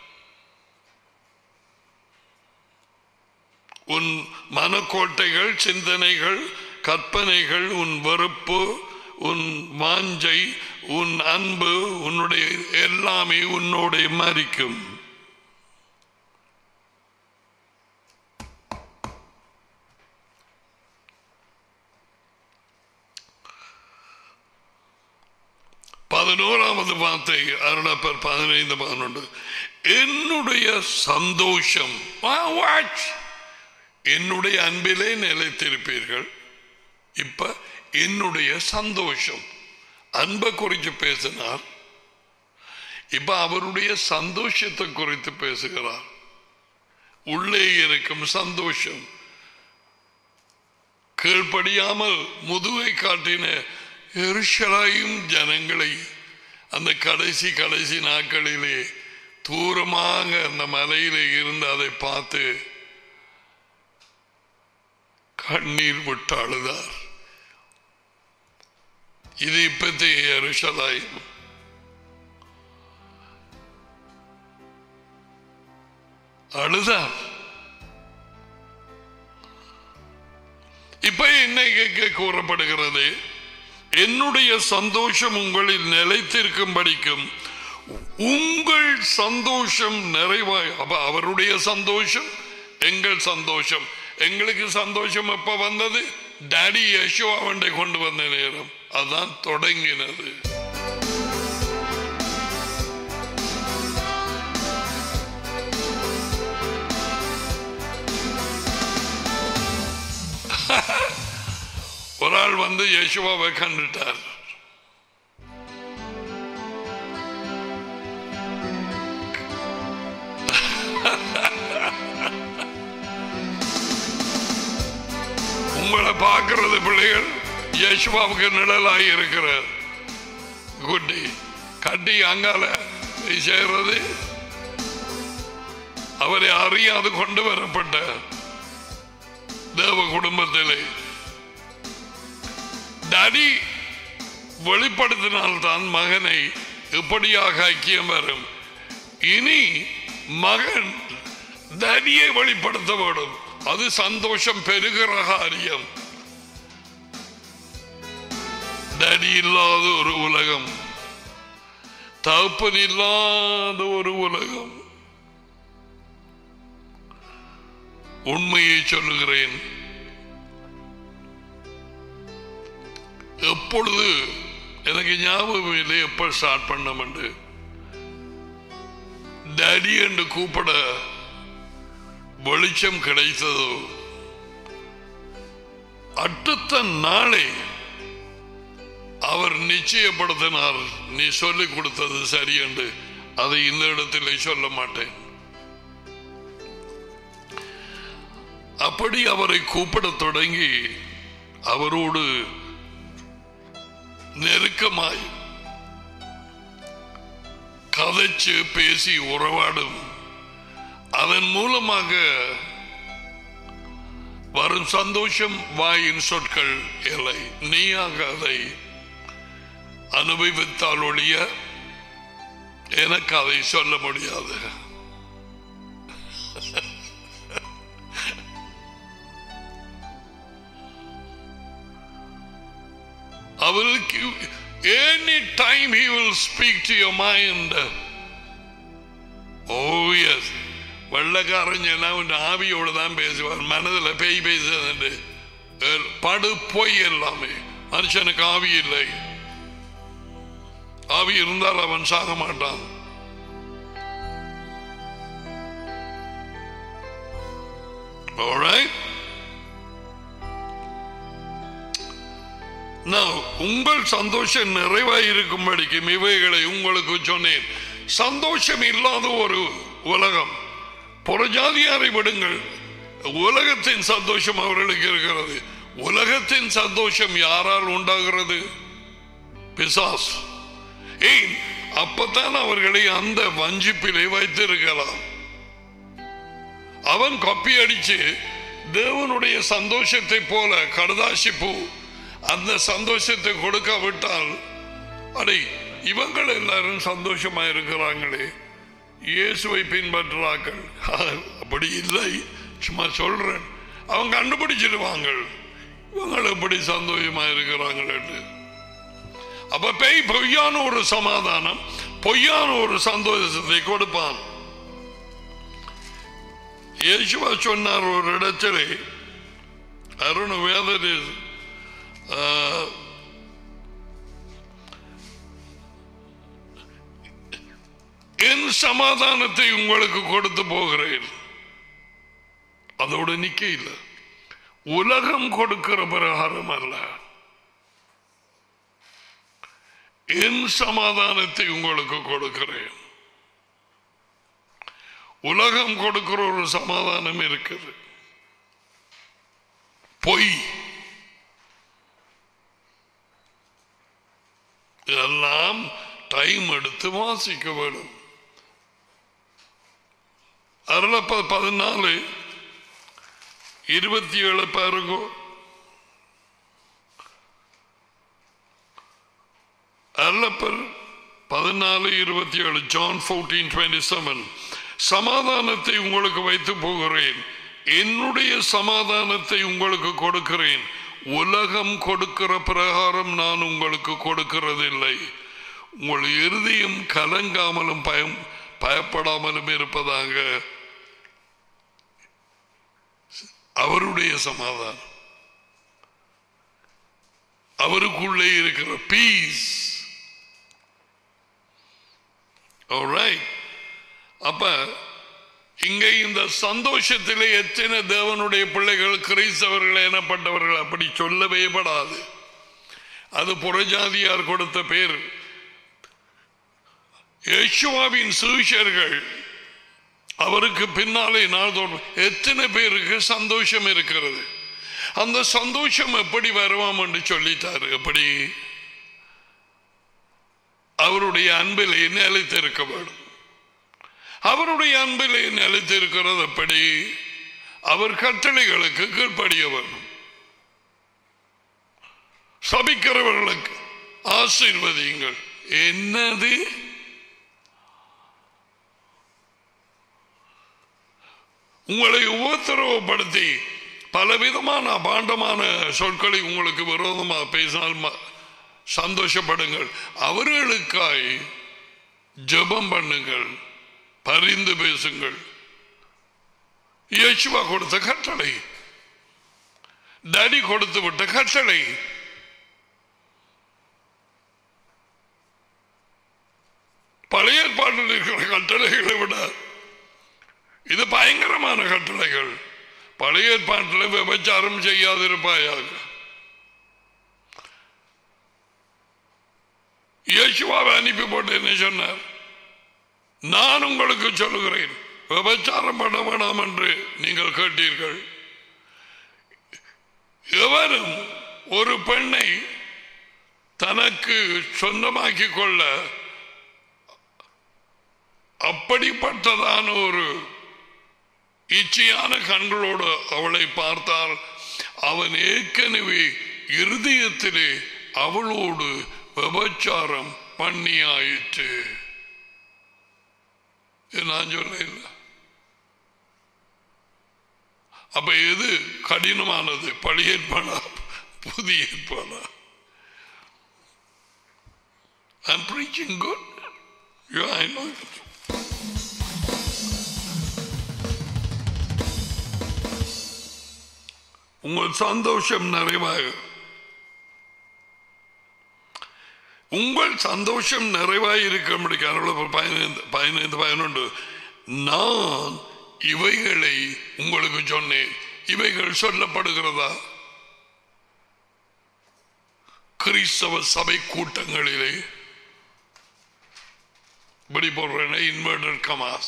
உன் மனக்கோட்டைகள், சிந்தனைகள், கற்பனைகள், உன் வெறுப்பு, உன் வாஞ்சை, உன் அன்பு, உன்னுடைய எல்லாமே உன்னோட மரிக்கும். பதினோராவது வார்த்தை அருளப்பர் பதினைந்து பதினொன்று. என்னுடைய சந்தோஷம், என்னுடைய அன்பிலே நிலைத்திருப்பீர்கள். இப்ப என்னுடைய சந்தோஷம், அன்பை குறித்து பேசினார். இப்ப அவருடைய சந்தோஷத்தை குறித்து பேசுகிறார். உள்ளே இருக்கும் சந்தோஷம். கீழ்ப்படியாமல் முதுகை காட்டின எருசலேம் ஜனங்களை அந்த கடைசி கடைசி நாட்களிலே தூரமாக அந்த மலையிலே இருந்து அதை பார்த்து கண்ணீர் விட்டு அழுதார். இது இப்பத்தைய எருசலேம். அழுதார். இப்ப என்ன கூறப்படுகிறது? என்னுடைய சந்தோஷம் உங்களில் நிலைத்திருக்கும்படிக்கும் உங்கள் சந்தோஷம் நிறைவாய். அப்ப அவருடைய சந்தோஷம் எங்கள் சந்தோஷம். எங்களுக்கு சந்தோஷம் எப்ப வந்தது? டாடி யேசுவாவை கொண்டு வந்த நேரம் அதான் தொடங்கினது. ஒரு ஆள் வந்து யேசுவாவை கண்டுட்டார். உங்களை பார்க்கிறது பிள்ளைகள் யேசுவாவுக்கு நிழலாகி இருக்கிற குட்டி கட்டி அங்கால செய்யறது அவரை அறியாது கொண்டு வரப்பட்ட தேவ குடும்பத்திலே டாடி வெளிப்படுத்தினால்தான் மகனை எப்படியாக ஐக்கியம் வரும். இனி மகன் டாடியை வெளிப்படுத்த வேண்டும். அது சந்தோஷம் பெருகிற காரியம். டாடி இல்லாத ஒரு உலகம், தகப்பன் இல்லாத ஒரு உலகம். உண்மையை சொல்லுகிறேன், எப்பொழுது எனக்கு ஞாபகம் இல்லை எப்ப ஸ்டார்ட் பண்ண டாடி என்று கூப்பிட வெளிச்சம் கிடைத்ததோ அடுத்த நாளே அவர் நிச்சயப்படுத்தினார், நீ சொல்லிக் கொடுத்தது சரி என்று. அதை இந்த இடத்தில் சொல்ல மாட்டேன். அப்படி அவரை கூப்பிட தொடங்கி அவரோடு நெருக்கமாய் கதைச்சு பேசி உறவாடும், அதன் மூலமாக வரும் சந்தோஷம் வாயின் சொற்கள் இல்லை. நீயாக அதை அனுபவித்தால் ஒழிய எனக்கு அதை சொல்ல முடியாது. அவருக்கு any time he will speak to your mind. Oh yes, வெள்ளக்காரன் எல்லாம் ஆவியோடு தான் பேசுவார், மனதில் பேய் பேசுறது படு போய் எல்லாமே. மனுஷனுக்கு ஆவி இல்லை. ஆவி இருந்தால் அவன் சாக மாட்டான். Alright? Now, உங்கள் சந்தோஷம் நிறைவாயிருக்கும்படிக்கும் இவைகளை உங்களுக்கு சொன்னேன். சந்தோஷம் இல்லாத ஒரு உலகம், புறஜாதியாரை விடுங்கள், உலகத்தின் சந்தோஷம் அவர்களுக்கு இருக்கிறது. உலகத்தின் சந்தோஷம் யாரால் உண்டாகிறது? பிசாஸ். ஏன்? அப்பத்தான் அவர்களை அந்த வஞ்சிப்பிலே வைத்திருக்கலாம். அவன் கப்பி அடிச்சு தேவனுடைய சந்தோஷத்தை போல கடுதாசி பூ அந்த சந்தோஷத்தை கொடுக்காவிட்டால், அடே இவங்கள் எல்லாரும் சந்தோஷமா இருக்கிறாங்களே, இயேசுவை பின்பற்றார்கள். அப்படி இல்லை, சும்மா சொல்றேன். அவங்க கண்டுபிடிச்சிருவாங்க இவங்க எப்படி சந்தோஷமா இருக்கிறாங்க. அப்ப பேய் பொய்யான ஒரு சமாதானம், பொய்யான ஒரு சந்தோஷத்தை கொடுப்பான். இயேசுவா சொன்னார் ஒரு இடத்திலே, அருண் வேதனை என் சமாதானத்தை உங்களுக்கு கொடுத்து போகிறேன். அதோடு நிக்க இல்லை, உலகம் கொடுக்கிற பிரகாரம் அல்ல, என் சமாதானத்தை உங்களுக்கு கொடுக்கிறேன். உலகம் கொடுக்கிற ஒரு சமாதானம் இருக்குது, பொய். இதெல்லாம் டைம் எடுத்து வாசிக்க வேண்டும். அருள பதினாலு இருபத்தி ஏழு பாருங்க. அருளப்பர் பதினாலு இருபத்தி ஏழு, ஜான் பதினான்கு இருபத்தி ஏழு. சமாதானத்தை உங்களுக்கு வைத்து போகிறேன், என்னுடைய சமாதானத்தை உங்களுக்கு கொடுக்கிறேன். உலகம் கொடுக்கிற பிரகாரம் நான் உங்களுக்கு கொடுக்கிறதில்லை. உங்கள் இருதயம் கலங்காமலும் பயம் பயப்படாமலும் இருப்பதாக அவருடைய சமாதானம், அவருக்குள்ளே இருக்கிற பீஸ். ஆல்ரைட். அப்ப இங்கே இந்த சந்தோஷத்திலே எத்தனை தேவனுடைய பிள்ளைகள் கிறிஸ்தவர்கள் எனப்பட்டவர்கள் அப்படி சொல்லவே படாது. அது புறஜாதியார் கொடுத்த பேர். யேசுவாவின் சீஷர்கள் அவருக்கு பின்னாலே நாள்தோறும் எத்தனை பேருக்கு சந்தோஷம் இருக்கிறது. அந்த சந்தோஷம் எப்படி வருவாம் என்று சொல்லிட்டார். எப்படி? அவருடைய அன்பில் நிலைத்திருக்க வேண்டும். அவருடைய அன்பிலே நிலைத்திருக்கிறது எப்படி? அவர் கட்டளைகளுக்கு கீழ்ப்படியவர். சபிக்கிறவர்களுக்கு ஆசீர்வதியுங்கள். என்னது? உங்களை உபத்திரவப்படுத்தி பலவிதமான அபாண்டமான சொற்களை உங்களுக்கு விரோதமாக பேசினால் சந்தோஷப்படுங்கள். அவர்களுக்காய் ஜெபம் பண்ணுங்கள், பரிந்து பேசுங்கள். இயேசுவா கொடுத்த கட்டளை, டாடி கொடுத்து விட்ட கட்டளை. பழைய ஏற்பாட்டில் இருக்கிற கட்டளைகளை விட இது பயங்கரமான கட்டளைகள். பழைய ஏற்பாட்டில் விபச்சாரம் செய்யாதிருப்பாயாக. இயேசுவாவை அனுப்பி போட்டு என்ன சொன்னார்? நான் உங்களுக்கு சொல்லுகிறேன், விபச்சாரம் பண்ண வேண்டாம் என்று நீங்கள் கேட்டீர்கள். எவரும் ஒரு பெண்ணை தனக்கு சொந்தமாக்கி கொள்ள அப்படிப்பட்டதான ஒரு இச்சையான கண்களோடு அவளை பார்த்தால் அவன் ஏற்கனவே இருதயத்திலே அவளோடு விபச்சாரம் பண்ணி ஆயிற்று. நான் சொல்ல இல்லை. அப்ப எது கடினமானது? பழைய ஏற்பாடா புதிய ஏற்பாடா? I'm preaching good. Yeah, I know it. உங்கள் சந்தோஷம் நிறைவாக உங்கள் சந்தோஷம் நிறைவாக இருக்க முடியும். பதினைந்து பதினைந்து பதினொன்று நான் இவைகளை உங்களுக்கு சொன்னேன். இவைகள் சொல்லப்படுகிறதா? கிறிஸ்தவ சபை கூட்டங்களிலே இப்படி போடுறேன், இன்வெர்டர் கமாஸ்.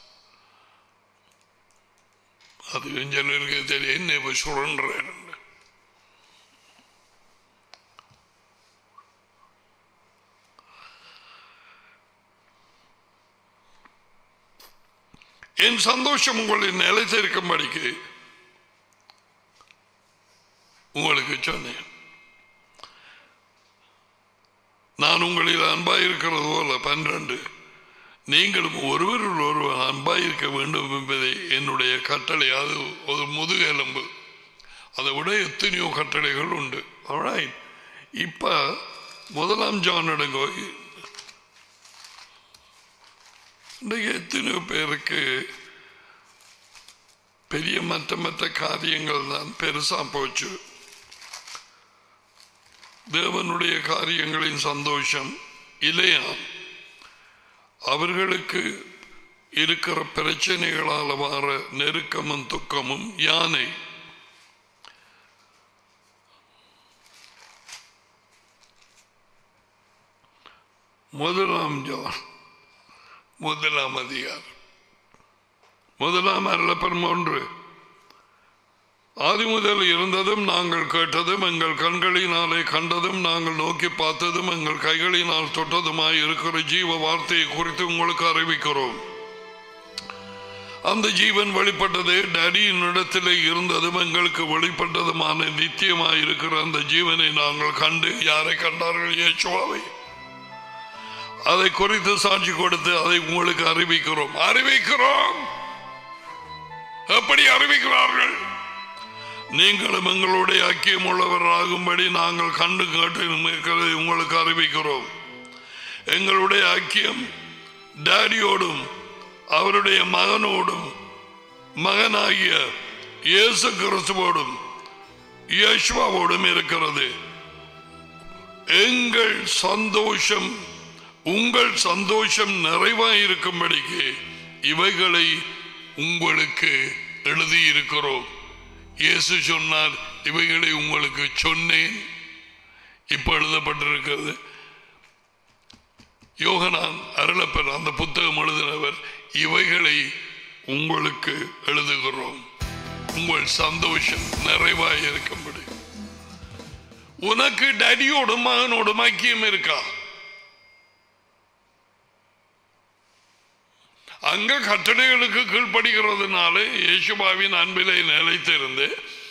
அது இருக்கு தெரியும். என்ன சுழன்றேன். என் சந்தோஷம் உங்களின் நிலைத்திருக்கும்படிக்கு உங்களுக்கு சொன்னேன். நான் உங்களில் அன்பாயிருக்கிறது போல பன்னிரண்டு நீங்களும் ஒருவரில் ஒருவர் அன்பாயிருக்க வேண்டும் என்பதே என்னுடைய கட்டளை. அது ஒரு முதுகெலும்பு. அதை விட எத்தனையோ கட்டளைகள் உண்டு. ஆல்ரைட், இப்ப முதலாம் ஜான் எடுங்கோ. இன்றைக்கு எத்தனையோ பேருக்கு பெரிய மற்ற மற்ற காரியங்கள் தான் பெருசா போச்சு. தேவனுடைய காரியங்களின் சந்தோஷம் இல்லையா? அவர்களுக்கு இருக்கிற பிரச்சனைகளால் வர நெருக்கமும் துக்கமும் யானை. முதலாம் ஜான் முதலாம் அதிகாரம் முதலாம் அருளப்பெரும் ஒன்று. ஆதி முதல் இருந்ததும் நாங்கள் கேட்டதும் எங்கள் கண்களினாலே கண்டதும் நாங்கள் நோக்கி பார்த்ததும் எங்கள் கைகளினால் தொட்டதுமாய் இருக்கிற ஜீவ வார்த்தையை குறித்து உங்களுக்கு அறிவிக்கிறோம். அந்த ஜீவன் வெளிப்பட்டது டேடியின் இடத்திலே இருந்ததும் எங்களுக்கு வெளிப்பட்டதுமான நித்தியமாய் இருக்கிற அந்த ஜீவனை நாங்கள் கண்டு. யாரை கண்டார்கள்? இயேசுவை. அதை குறித்து சாட்சி கொடுத்து அதை உங்களுக்கு அறிவிக்கிறோம். அறிவிக்கிறோம். எப்படி அறிவிக்கிறார்கள்? நீங்களும் எங்களுடைய ஐக்கியம் உள்ளவராகும்படி நாங்கள் கண்டு கேட்டு இருக்கிறதை உங்களுக்கு அறிவிக்கிறோம். எங்களுடைய ஐக்கியம் டாடியோடும் அவருடைய மகனோடும் மகனாகிய இயேசு கிறிஸ்துவோடும் யேசுவாவோடும் இருக்கிறது. எங்கள் சந்தோஷம் உங்கள் சந்தோஷம் நிறைவாயிருக்கும்படிக்கு இவைகளை உங்களுக்கு எழுதியிருக்கிறோம். இயேசு சொன்னார், இவைகளை உங்களுக்கு சொன்னேன். இப்ப எழுதப்பட்டிருக்கிறது. யோகனான் அருளப்பர் அந்த புத்தகம் எழுதினவர், இவைகளை உங்களுக்கு எழுதுகிறோம் உங்கள் சந்தோஷம் நிறைவாய் இருக்கும்படி. உனக்கு டேடியோடும் மகனோடும் ஐக்கியம் இருக்கா? அங்க கட்டளைகளுக்கு கீழ்ப்படுகிறதுனால இயேசுவாவின் அன்பிலே நிலைத்திருந்து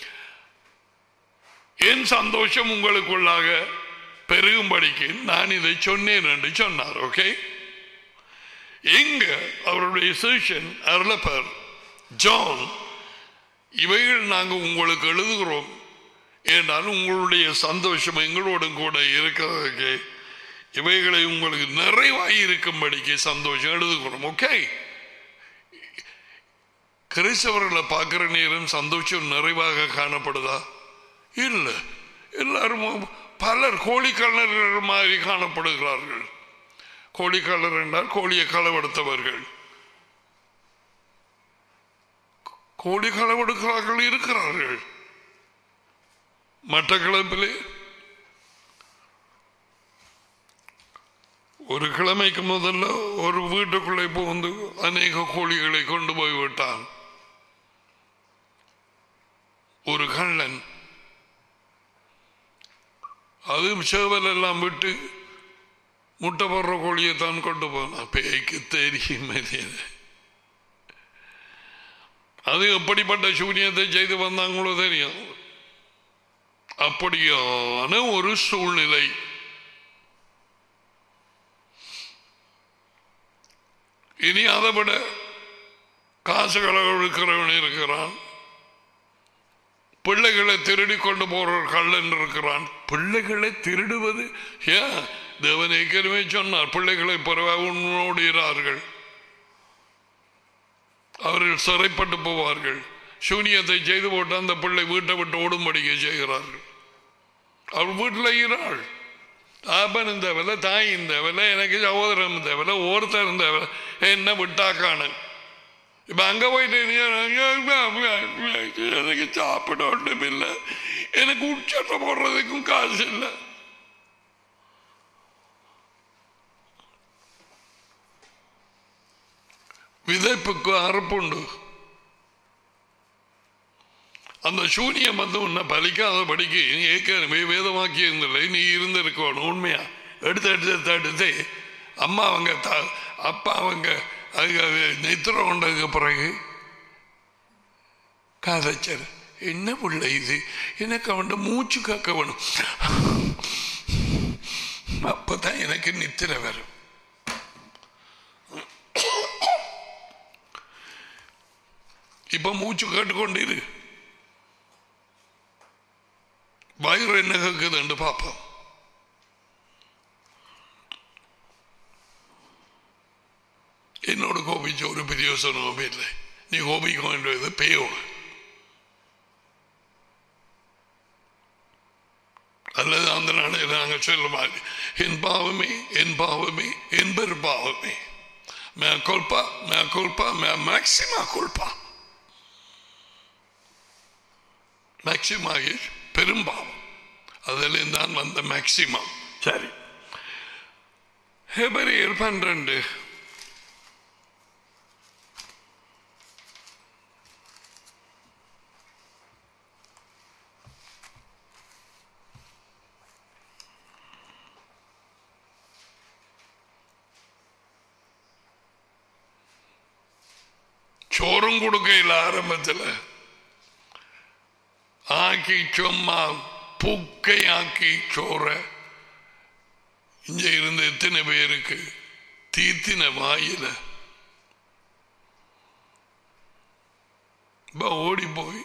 என் சந்தோஷம் உங்களுக்குள்ளாக பெருகும்படிக்கு நான் இதை சொன்னேன் என்று சொன்னார். ஓகே, எங்க அவருடைய சிஷ்யன் அருளப்பர் ஜான், இவைகள் நாங்கள் உங்களுக்கு எழுதுகிறோம் என்றால் உங்களுடைய சந்தோஷம் எங்களோடும் கூட இருக்கிறதுக்கு, இவைகளை உங்களுக்கு நிறைவாய் இருக்கும்படிக்கு சந்தோஷம் எழுதுகிறோம். ஓகே, கிறிஸ்தவர்களை பார்க்கிற நேரம் சந்தோஷம் நிறைவாக காணப்படுதா? இல்லை. எல்லாரும் பலர் கோழிக்கலர்கள் மாதிரி காணப்படுகிறார்கள். கோழிக்கலர் என்றால் கோழியை களவெடுத்தவர்கள். கோழி களவெடுக்கிறார்கள் இருக்கிறார்கள். மட்டக்களப்பிலே ஒரு கிழமைக்கு முதல்ல ஒரு வீட்டுக்குள்ளே புகுந்து அநேக கோழிகளை கொண்டு போய் விட்டான் ஒரு கள்ளன். அதுவும் சேவல் எல்லாம் விட்டு முட்டை போடுற கோழியை தான் கொண்டு போன. பேய்க்கு தெரியும் அது எப்படிப்பட்ட சூனியத்தை செய்து வந்தாங்களோ தெரியும். அப்படியான ஒரு சூழ்நிலை. இனி அதை விட காசுகளை இருக்கிறவன் இருக்கிறான். பிள்ளைகளை திருடி கொண்டு போற கள்ளன் இருக்கிறான். பிள்ளைகளை திருடுவது ஏன்? தேவன் ஏற்கனவே சொன்னார், பிள்ளைகளை பரவாயில்லை அவர்கள் சிறைப்பட்டு போவார்கள். சூனியத்தை செய்து போட்டு அந்த பிள்ளை வீட்டை விட்டு ஓடும்படிக்க செய்கிறார்கள். அவள் வீட்டில் இருக்கிறாள். ஆபன் இந்த வேலை, தாய் இந்த வேலை, எனக்கு சகோதரன் இந்த வேலை, ஒருத்தர் இந்த வேலை, என்ன விட்டாக்கான. இப்ப அங்க போயிட்டு எனக்கு சாப்பிட ஒன்றும் இல்லை, எனக்கு உச்சத்தை போடுறதுக்கும் காசு இல்லை. விதைப்புக்கு அறுப்புண்டு. அந்த சூனியம் வந்து உன்னை பலிக்காத படிக்க ஏற்கனவே வேதமாக்கி இருந்தில்லை, நீ இருந்திருக்கணும். உண்மையா எடுத்து எடுத்து எடுத்து அம்மா அவங்க அப்பா அவங்க அதுக்காக நித்திரம் கொண்டதுக்கு பிறகு காதச்சர் என்ன பிள்ளை இது, எனக்கு அவன் மூச்சு காக்க வேணும், அப்பதான் எனக்கு நித்திர வரும். இப்ப மூச்சு கேட்டுக்கொண்டிரு, வயிறு என்ன கேக்குதுன்னு பாப்போம். என்னோட கோபிச்ச ஒரு பிரயோசனமும் இல்லை. நீ கோபிக்க வேண்டியது பேயோடு அல்லது அந்த நாளில் நாங்கள் சொல்ல மாதிரி என் பாவமே என் பாவமே என் பெரு பாவமே மே கொல்பா மே கொல்பா மே மேக்சிமா கொல்பா மேக்சிமா பெரும்பாவம் அதில் தான் வந்த மேக்சிமம். சரி, ஹெபரியர் பன்னிரண்டு சோறும் கொடுக்கையில் ஆரம்பத்தில் ஆக்கி சும்மா புக்கை ஆக்கி சோற இங்க இருந்த எத்தனை பேருக்கு தீத்தின வாயில ஓடி போய்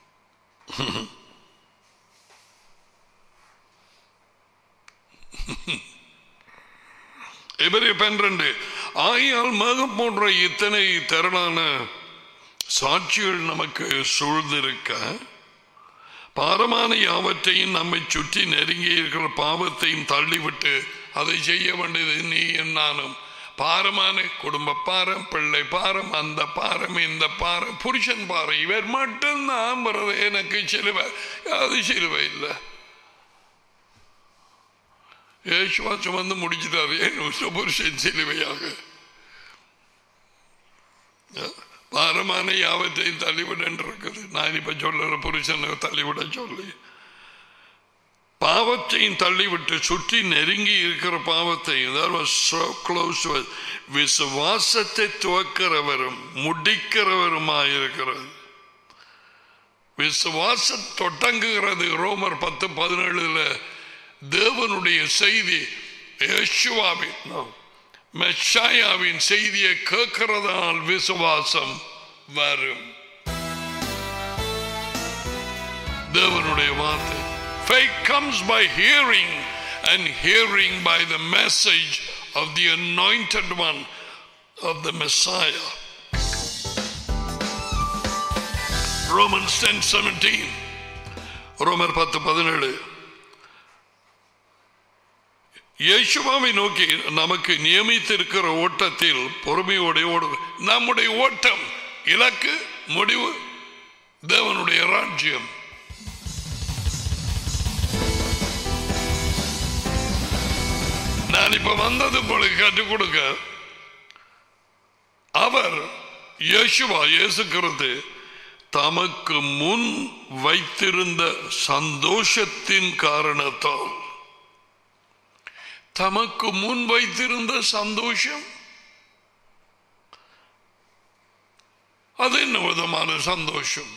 எபிரேயர் பன்னிரண்டு ஆகையால் மேகம் போன்ற இத்தனை திரளான சாட்சிகள் நமக்கு சூழ்ந்திருக்க பாரமான யாவற்றையும் நம்மை சுற்றி நெருங்கி இருக்கிற பாவத்தையும் தள்ளிவிட்டு அதை செய்ய வேண்டியது நீ நானும். பாரமான குடும்ப பாரம், பிள்ளை பாரம், அந்த பாரம், இந்த பாரம், புருஷன் பாரம், இவர் மட்டும்தான் வருது. எனக்கு சிலுவை, அது சிலுவை இல்லை. ஏசுவா சுமந்து முடிச்சிட்டாரு என் புருஷன் சிலுவையாக. பாரமான யாவற்றையும் தள்ளிவிட இருக்குது. நான் இப்ப சொல்லுற புருஷனை தள்ளிவிட சொல்லி பாவத்தையும் தள்ளிவிட்டு சுற்றி நெருங்கி இருக்கிற பாவத்தை விசுவாசத்தை துவக்கிறவரும் முடிக்கிறவருமாயிருக்கிறது. விசுவாசம் தொடங்குகிறது. ரோமர் பத்து பதினேழுல தேவனுடைய செய்தி யேசுவாவின் மெஷாயாவின் செய்தியை கேட்கிறதால் விசுவாசம் வரும். தேவனுடைய வார்த்தை. Faith comes by hearing, and hearing by the message of the anointed one, of the Messiah. Romans ten seventeen. ரோமர் பத்து பதினேழு. இயேசுவை நோக்கி நமக்கு நியமித்திருக்கிற ஓட்டத்தில் பொறுமையோடு ஓடு. நம்முடைய ஓட்டம் இலக்கு முடிவு தேவனுடைய ராஜ்யம். நான் இப்ப வந்தது போல கற்றுக் கொடுக்க அவர் இயேசுவா இயேசு கிறிஸ்து தமக்கு முன் வைத்திருந்த சந்தோஷத்தின் காரணத்தால், தமக்கு முன் வைத்திருந்த சந்தோஷம் அது என்ன விதமான சந்தோஷம்?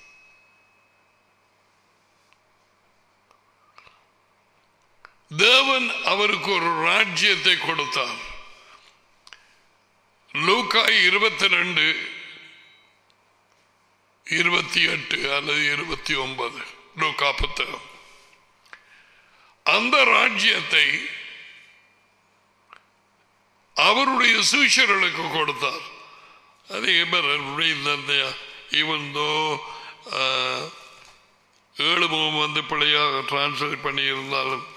தேவன் அவருக்கு ஒரு ராஜ்யத்தை கொடுத்தார். லூக்கா இருபத்தி ரெண்டு இருபத்தி எட்டு அல்லது இருபத்தி ஒன்பது லூக்கா புத்தகம். அந்த ராஜ்யத்தை அவருடைய சீஷர்களுக்கு கொடுத்தார். அதே பேர் ஈவன் தோ ஏழு முகம் வந்து பிள்ளையாக டிரான்ஸ்லேட் பண்ணி இருந்தாலும்,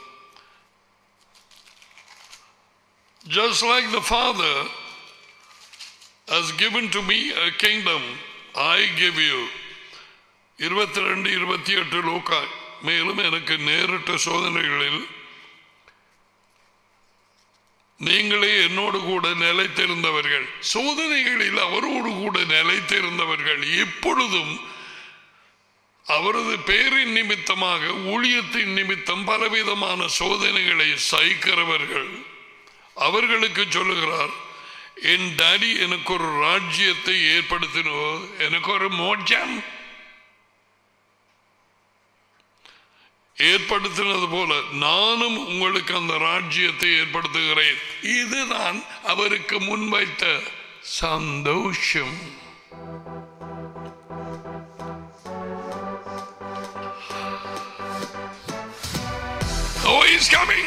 just like the Father has given to me a kingdom, I give you. இருபத்தி ரெண்டு இருபத்தி எட்டு லூக்கா. மேலும் எனக்கு நேரிட்ட சோதனைகளில் நீங்களே என்னோடு கூட நிலைத்திருந்தவர்கள், சோதனைகளில் அவரோடு கூட நிலைத்திருந்தவர்கள், இப்பொழுதும் அவரது பேரின் நிமித்தமாக ஊழியத்தின் நிமித்தம் பலவிதமான சோதனைகளை சகிக்கிறவர்கள், அவர்களுக்கு சொல்லுகிறார், என் டாடி எனக்கு ஒரு ராஜ்யத்தை ஏற்படுத்தினோ, எனக்கு ஒரு மோட்சம் ஏற்படுத்தினது போல நானும் உங்களுக்கு அந்த ராஜ்யத்தை ஏற்படுத்துகிறேன். இதுதான் அவருக்கு முன்வைத்த சந்தோஷம். Oh, he is coming.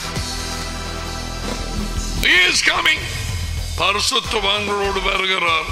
He is coming. பரிசுத்தவான்களோடு வருகிறார்.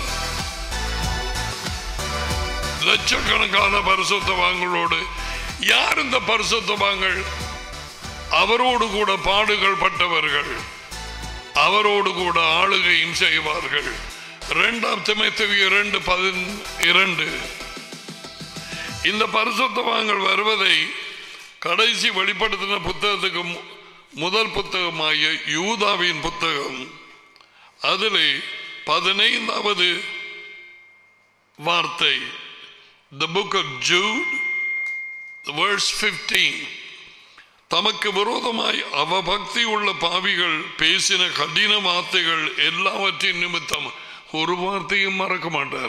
லட்சக்கணக்கான பரிசுத்தவான்களோடு. யார் இந்த பரிசுத்தவான்கள்? அவரோடு கூட பாடுகள் பட்டவர்கள், அவரோடு கூட ஆளுகையும் செய்வார்கள். இரண்டாம் தீமோத்தேயு இரண்டு பதிரண்டு. இந்த பரிசுத்தவான்கள் வருவதை கடைசி வெளிப்படுத்தின புத்தகத்துக்கு முதல் புத்தகமாகிய யூதாவின் புத்தகம், அதிலே பதினைந்தாவது வார்த்தை, the book of Jude verse fifteen, தமக்கு விரோதமாய் அவபக்தி உள்ள பாவிகள் பேசின கடின வார்த்தைகள் எல்லாவற்றின் நிமித்தம் ஒரு வார்த்தையும் மறக்க மாட்டார்.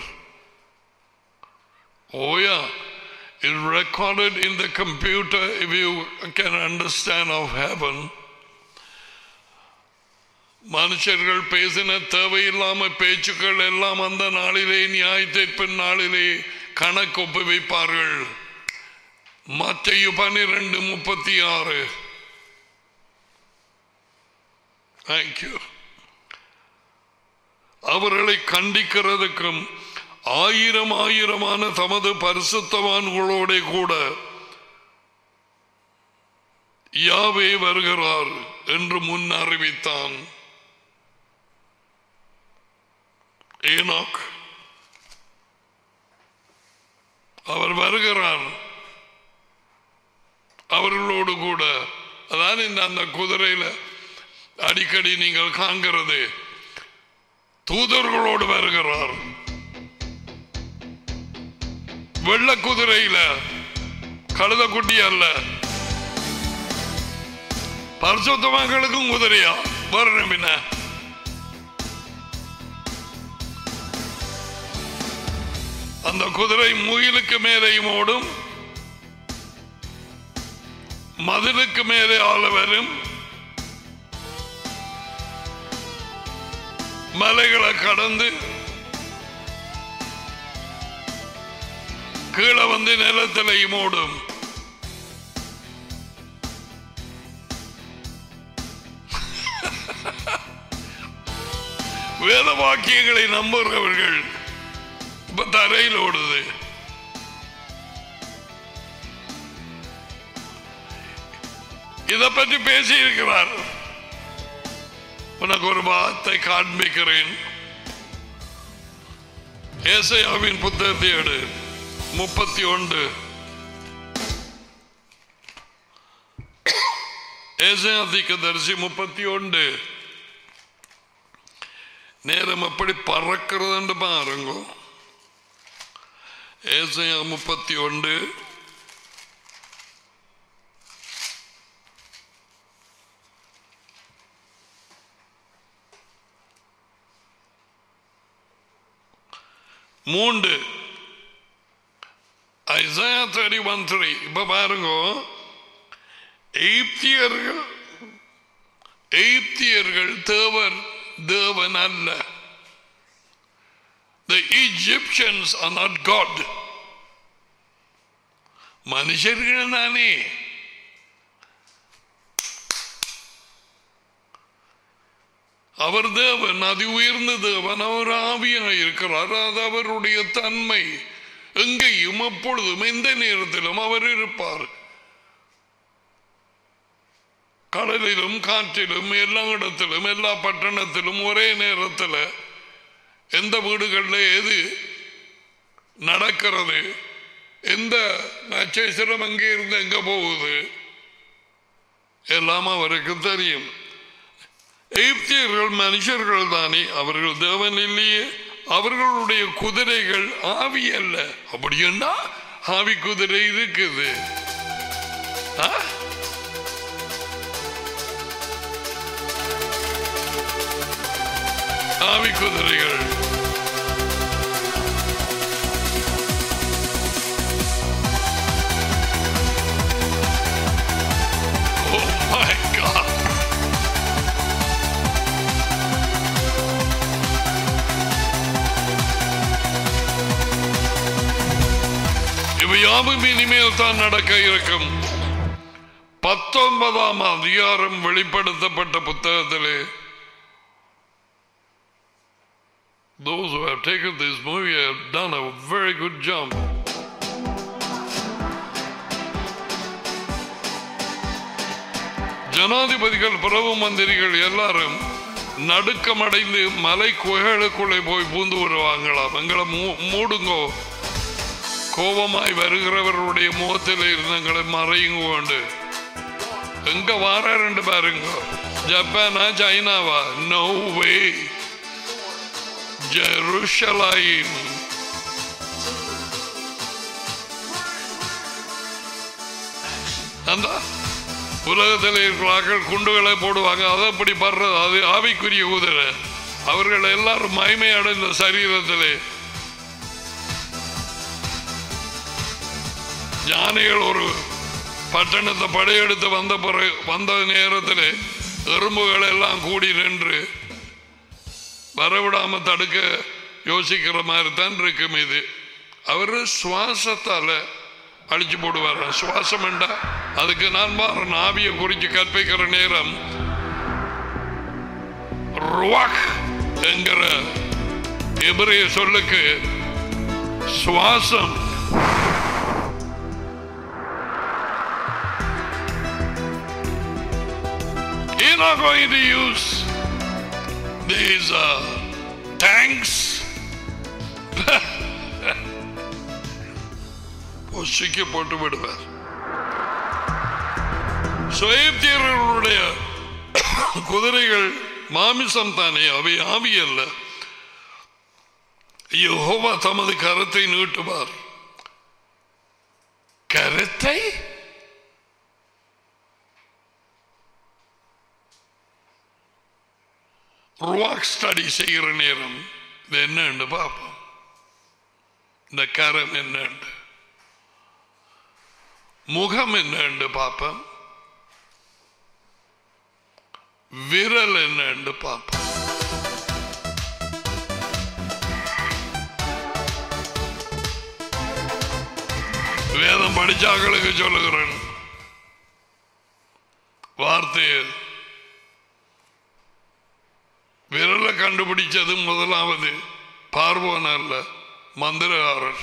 Oh yeah, it's recorded in the computer if you can understand of heaven. மனுஷர்கள் பேசின தேவையில்லாம பேச்சுக்கள் எல்லாம் அந்த நாளிலே, நியாய தீர்ப்பின் நாளிலே கணக்கு ஒப்புவிப்பார்கள். மத்தேயு பன்னிரண்டு முப்பத்தி ஆறு. தேங்க்யூ. அவர்களை கண்டிக்கிறதுக்கும் ஆயிரம் ஆயிரமான தமது பரிசுத்தவான்களோட கூட யாவே வருகிறார் என்று முன் அறிவித்தான். ஏனோக் அவர் வருகிறார் அவர்களோடு கூட. அதான் இந்த அந்த குதிரையில அடிக்கடி நீங்கள் காண்கிறது, தூதர்களோடு வருகிறார். வெள்ள குதிரையில, கழுத குட்டி அல்ல, பரிசுத்தவான்களுக்கும் குதிரையா வரணும். பின்ன அந்த குதிரை முகிலுக்கு மேலேயும் ஓடும், மதிலுக்கு மேலே ஆள வரும், மலைகளை கடந்து கீழே வந்து நிலத்திலையும் ஓடும். வேத வாக்கியங்களை நம்புகிறவர்கள் இப்ப தரையில் ஓடுது. இதை பற்றி பேசி இருக்கிறார். உனக்கு ஒரு வார்த்தை காண்பிக்கிறேன். ஏசாயாவின் புத்தகத்தை எடு, முப்பத்தி ஒன்று. ஏசாயா தீர்க்கதரிசி முப்பத்தி ஒன்று. நேரம் எப்படி பறக்கிறது பாருங்க. ஏசாயா முப்பத்தி ஒன்று மூன்று. ஐசாயா முப்பத்தி ஒன்று மூன்று. இப்ப பாருங்க, எகிப்தியர்கள் எகிப்தியர்கள் தேவர் தேவன் அல்ல. The Egyptians are not God. மனுஷர்கள் தானே. அவர் தேவன், அதி உயர்ந்த தேவன். அவர் ஆவியாக இருக்கிறார். அது அவருடைய தன்மை. எங்கேயும் எப்பொழுதும் எந்த நேரத்திலும் அவர் இருப்பார். கடலிலும் காற்றிலும் எல்லா இடத்திலும் எல்லா பட்டணத்திலும் ஒரே நேரத்தில் எந்த வீடுகளில் எது நடக்கிறது, எந்த நட்சத்திரம் எங்கே இருந்து எங்க போகுது எல்லாம் அவருக்கு தெரியும். எகிப்தியர்கள் மனுஷர்கள் தானே, அவர்கள் தேவன் இல்லையே. அவர்களுடைய குதிரைகள் ஆவி அல்ல. அப்படின்னா ஆவி குதிரை இருக்குது. ஆவி குதிரைகள் இவையாவும் இனிமேல் தான் நடக்க இருக்கும். பத்தொன்பதாம் அதிகாரம் வெளிப்படுத்தப்பட்ட புத்தகத்திலே those who have taken this movie have done a very good job. ஜனாதிபதிகள், பிரபு மந்திரிகள் எல்லாரும் நடுக்கமடைந்து மலை குகைகளுக்குள்ளே போய் பூந்து வருவாங்களாம். எங்களை மூடுங்கோ, கோபமாய் வருகிறவர்களுடைய முகத்தில் இருந்தங்களை மறையுங்க கொண்டு. எங்க வாரண்டு பாருங்க. ஜப்பானா சைனாவா? No way. ஜெருசலேம். அந்த உலகத்தில் இருக்கிறார்கள் குண்டுகளை போடுவாங்க. அதை அப்படி படுறது அது ஆவிக்குரிய குதிரை. அவர்கள் எல்லாரும் மகிமை அடைந்த சரீரத்திலே யானைகள் ஒரு பட்டணத்தை படையெடுத்து வந்த பிறகு வந்த நேரத்தில் எறும்புகள் எல்லாம் கூடி நின்று வரவிடாம தடுக்க யோசிக்கிற மாதிரி தான் இருக்கும். இது அவர் சுவாசத்தால அழிச்சு போடுவார். சுவாசம் என்றா அதுக்கு நான் பாரு ஆவியை குறித்து கற்பிக்கிற நேரம் ருவாக் என்கிற எபிரேய சொல்லுக்கு சுவாசம். You're not going to use these uh, tanks. பொசிக்க போட்டு விடுவார். எகிப்தியர்களுடைய குதிரைகள் மாமிசம் தானே, அவை ஆவி அல்ல. யெகோவா தமது கரத்தை நீட்டுவார். கரத்தை ருவாக் ஸ்டடி செய்கிற நேரம் இது என்னன்னு பார்ப்போம். இந்த கரம் என்னண்டு, முகம் என்னண்டு பார்ப்போம், விரல் என்னண்டு பார்ப்போம். வேதம் படிச்சாக்களுக்கு சொல்லுகிறேன் வார்த்தையை. விரலை கண்டுபிடிச்சது முதலாவது பார்வோன் அல்ல, மந்திரகாரர்.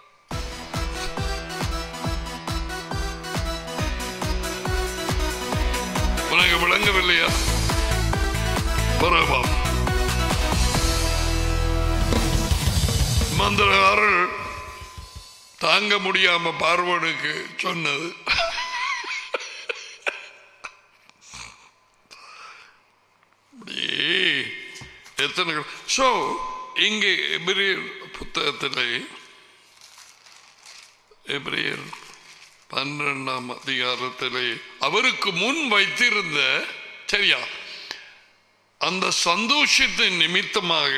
உனக்கு விளங்கவில்லையா? பரவாம். மந்திரகாரர் தாங்க முடியாம பார்வோனுக்கு சொன்னது, எத்தனை. சோ இங்கே எபிரேயர் புத்தகத்திலே எபிரேயர் பன்னிரெண்டாம் அதிகாரத்திலே அவருக்கு முன் வைத்திருந்த சரியா அந்த சந்தோஷத்தின் நிமித்தமாக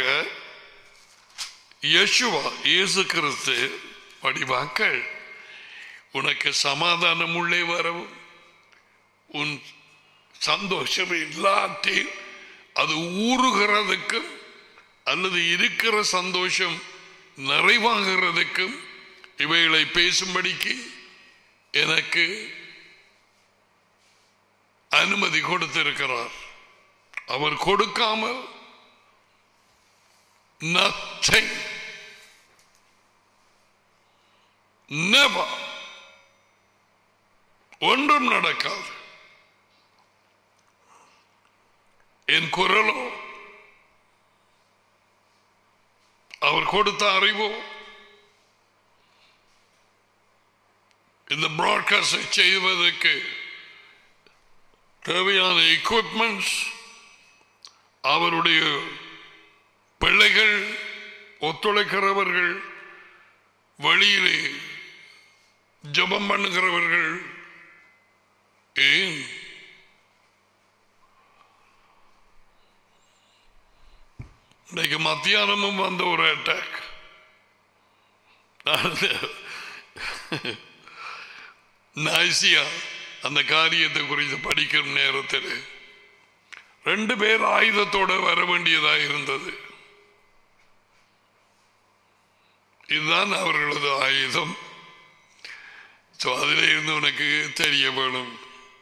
யேசுவா இயேசு கிறிஸ்து வடிவாக்கள் உனக்கு சமாதானம் உள்ளே வரவும் உன் சந்தோஷம் இல்லாட்டி அது ஊறுகிறதுக்கும் அல்லது இருக்கிற சந்தோஷம் நிறைவாகிறதுக்கும் இவைகளை பேசும்படிக்கு எனக்கு அனுமதி கொடுத்திருக்கிறார். அவர் கொடுக்காமல் nothing, never, ஒன்றும் நடக்காது. என் குரலோ அவர் கொடுத்த அறிவோ இந்த பிராட்காஸ்டை செய்வதற்கு தேவையான எக்யூப்மெண்ட்ஸ் அவருடைய பிள்ளைகள் ஒத்துழைக்கிறவர்கள் வழியிலே ஜெபம் பண்ணுகிறவர்கள் ஏன் இன்னைக்கு மத்தியானமும் வந்த ஒரு அட்டாக். நைசியா அந்த காரியத்தை குறித்து படிக்கிற நேரத்தில் ரெண்டு பேர் ஆயுதத்தோட வர வேண்டியதாக இருந்தது. இதுதான் அவர்களது ஆயுதம். அதில் இருந்து உனக்கு தெரிய வேணும்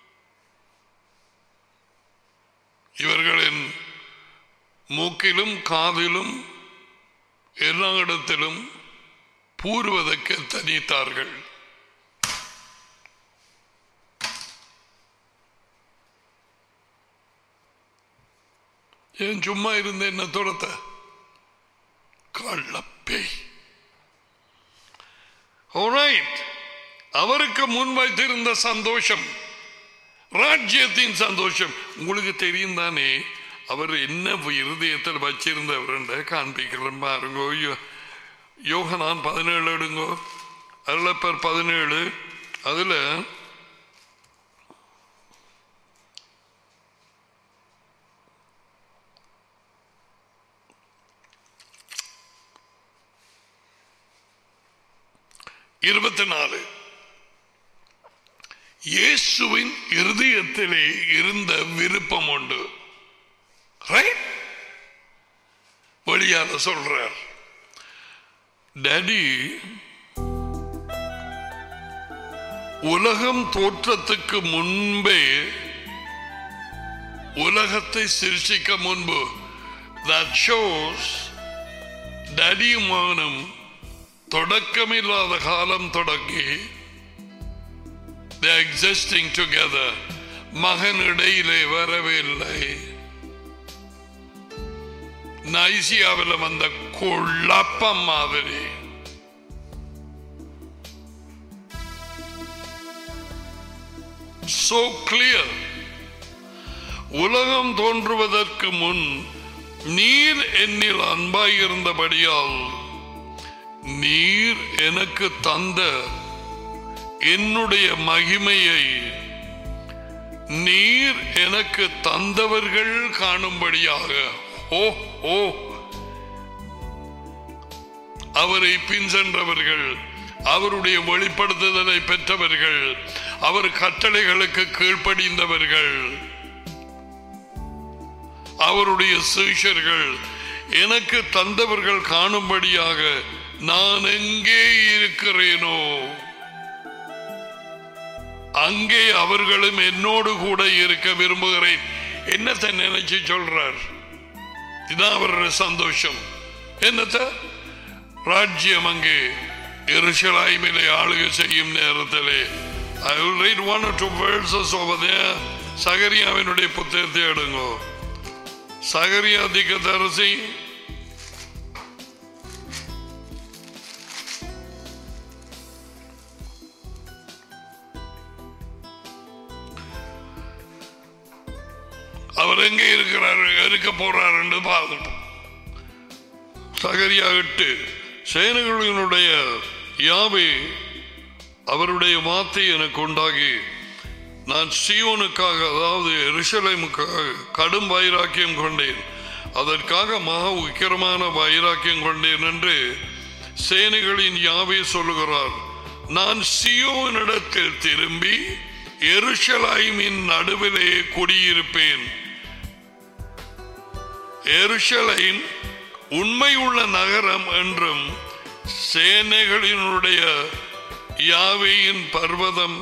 இவர்களின் மூக்கிலும் காதிலும் எல்லா இடத்திலும் பூர்வதற்கு தனித்தார்கள். ஏன் சும்மா இருந்த என்ன துரத்த கள்ளப்பே. அவருக்கு முன் வைத்திருந்த சந்தோஷம், ராஜ்யத்தின் சந்தோஷம் உங்களுக்கு தெரியும் தானே. அவர் என்ன இருதயத்தில் வச்சிருந்தவர் காண்பிக்கிறேன் பாருங்கோ. யோகனான் பதினேழு எடுங்கோ, அருளப்பர் பதினேழு. அதுல இருபத்தி நாலு இயேசுவின் இருதயத்திலே இருந்த விருப்பம் உண்டு. வழியால சொல்றார், டாடி உலகம் தோற்றத்துக்கு முன்பே, உலகத்தை சிருஷ்டிக்க முன்பு, that shows டாடியும் மகனும் தொடக்கமில்லாத காலம் தொடங்கி they are existing together. மகன் இடையிலே வரவில்லை. நைசியாவில் வந்த குழப்பம் மாதிரி so clear. உலகம் தோன்றுவதற்கு முன் நீர் என்னில் அன்பாயிருந்தபடியால் நீர் எனக்கு தந்த என்னுடைய மகிமையை நீர் எனக்கு தந்தவர்கள் காணும்படியாக ஓ ஓ அவரை பின் சென்றவர்கள், அவருடைய வெளிப்படுத்துதலை பெற்றவர்கள், அவர் கட்டளைகளுக்கு கீழ்ப்படிந்தவர்கள், அவருடைய சீஷர்கள் எனக்கு தந்தவர்கள் காணும்படியாக நான் எங்கே இருக்கிறேனோ அங்கே அவர்களும் என்னோடு கூட இருக்க விரும்புகிறேன். என்னத்தை நினைச்சு சொல்றார்? இதுதான் அவருடைய சந்தோஷம். என்னத்த ராஜ்யம் அங்கே எருசலேமிலே ஆளுகை செய்யும் நேரத்திலே. I will read one or two verses over there. சகரியாவினுடைய புத்தகத்தை எடுங்கோ. சகரியா தீர்க்கதரிசி அவர் எங்கே இருக்கிறார், இருக்க போறார் என்று பார்க்கணும். சகரியா எட்டு. சேனைகளினுடைய யாவே அவருடைய வார்த்தை எனக்கு உண்டாகி நான் சீயோனுக்காக, அதாவது எருசலேமுக்காக கடும் வைராக்கியம் கொண்டேன், அதற்காக மகா உக்கிரமான வைராக்கியம் கொண்டேன் என்று சேனைகளின் யாவே சொல்லுகிறார். நான் சீயோனிடத்தில் திரும்பி எருசலேமின் நடுவிலே குடியிருப்பேன். எருசலேம் உண்மை உள்ள நகரம் என்றும் சேனைகளினுடைய யாவேயின் பர்வதம்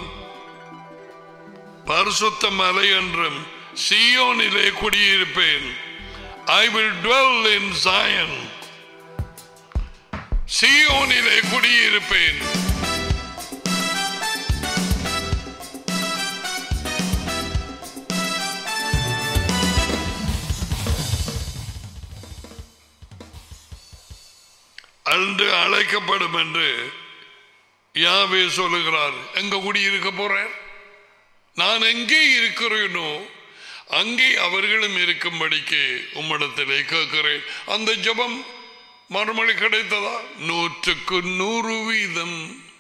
பரிசுத்த மலை என்றும் சீயோனிலே குடியிருப்பேன். I will dwell in Zion. சீயோனிலே குடியிருப்பேன். அன்று அழைக்கப்படும் என்று யாவே சொல்லுகிறார். எங்க குடியிருக்க போறேன்? நான் எங்கே இருக்கிறேனோ அங்கே அவர்களும் இருக்கும்படிக்கு உம்மிடத்திலே கேட்கிறேன். அந்த ஜெபம் மறுமொழி கிடைத்ததா? நூற்றுக்கு நூறு வீதம்.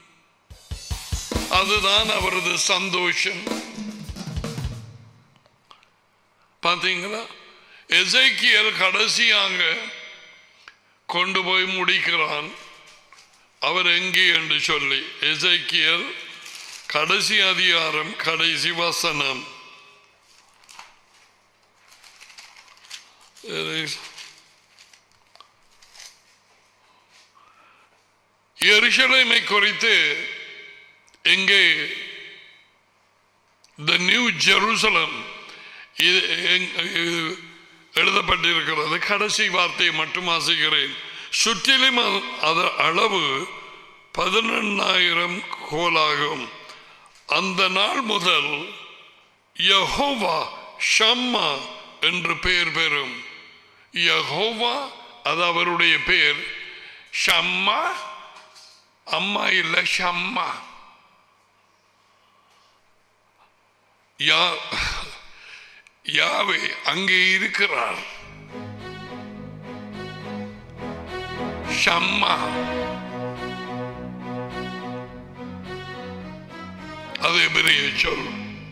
அதுதான் அவரது சந்தோஷம். பார்த்தீங்களா? எசேக்கியேல் கடைசியாக கொண்டு போய் முடிக்கிறான் அவர் எங்கே என்று சொல்லி. எசேக்கியேல் கடைசி அதிகாரம் கடைசி வசனம். எருசலேமை குறித்து இங்கே தி நியூ ஜெருசலம் எழுதப்பட்டிருக்கிறது. கடைசி வார்த்தையை மட்டும் வாசிக்கிறேன். சுற்றிலும் அது அளவு பதினெண்ணாயிரம் கோலாகும். அந்த நாள் முதல் யெகோவா ஷம்மா என்று பெயர் பெறும். யெகோவா அது அவருடைய பெயர். ஷம்மா அம்மா இல்ல, ஷம்மா. யாவே அங்கே இருக்கிறார். ஷம்மா அது பெரிய சொல்.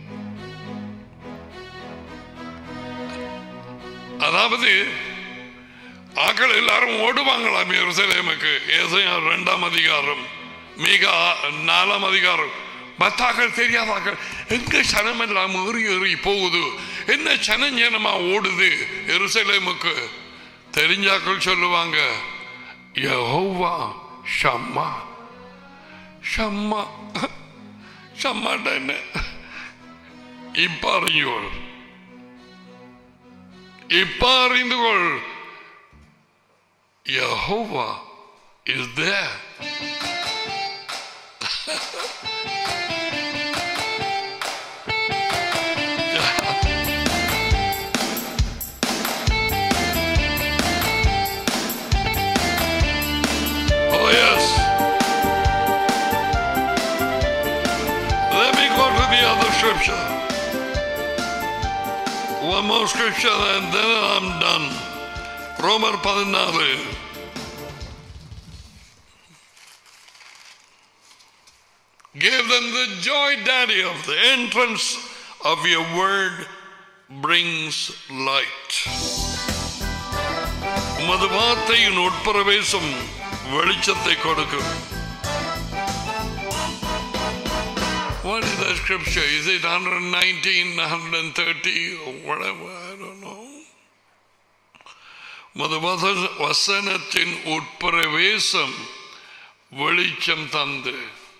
அதாவது ஆக்கள் எல்லாரும் ஓடுவாங்களாம் எருசலேமுக்கு. ஏசாயா இரண்டாம் அதிகாரம், மீகா நாலாம் அதிகாரம். மத்தாக்கள் தெரியாதாக்கள் எங்க சனம் எல்லாம் ஏறி ஏறி போகுது, என்ன சனம் ஜனமா ஓடுது எருசலேமுக்கு. தெரிஞ்சாக்கள் சொல்லுவாங்க யெகோவா ஷம்மா. ஷம்மா ஷம்மாட்ட என்ன? இப்ப அறிஞ்சுகொள், இப்ப அறிந்து கொள். Jehovah is there. Oh yes. Let me go to the other scripture. One more scripture and then I'm done. ரோமர் பதினாறு. Give them the joy, Daddy, of the entrance of your word brings light. உமது வார்த்தையின் உட்பிரவேசம் வெளிச்சத்தை கொடுக்கும். What is that scripture? Is it one nineteen, one thirty or whatever? I don't know. உமது வசனத்தின் உட்பிரவேசம் வெளிச்சம் தந்து,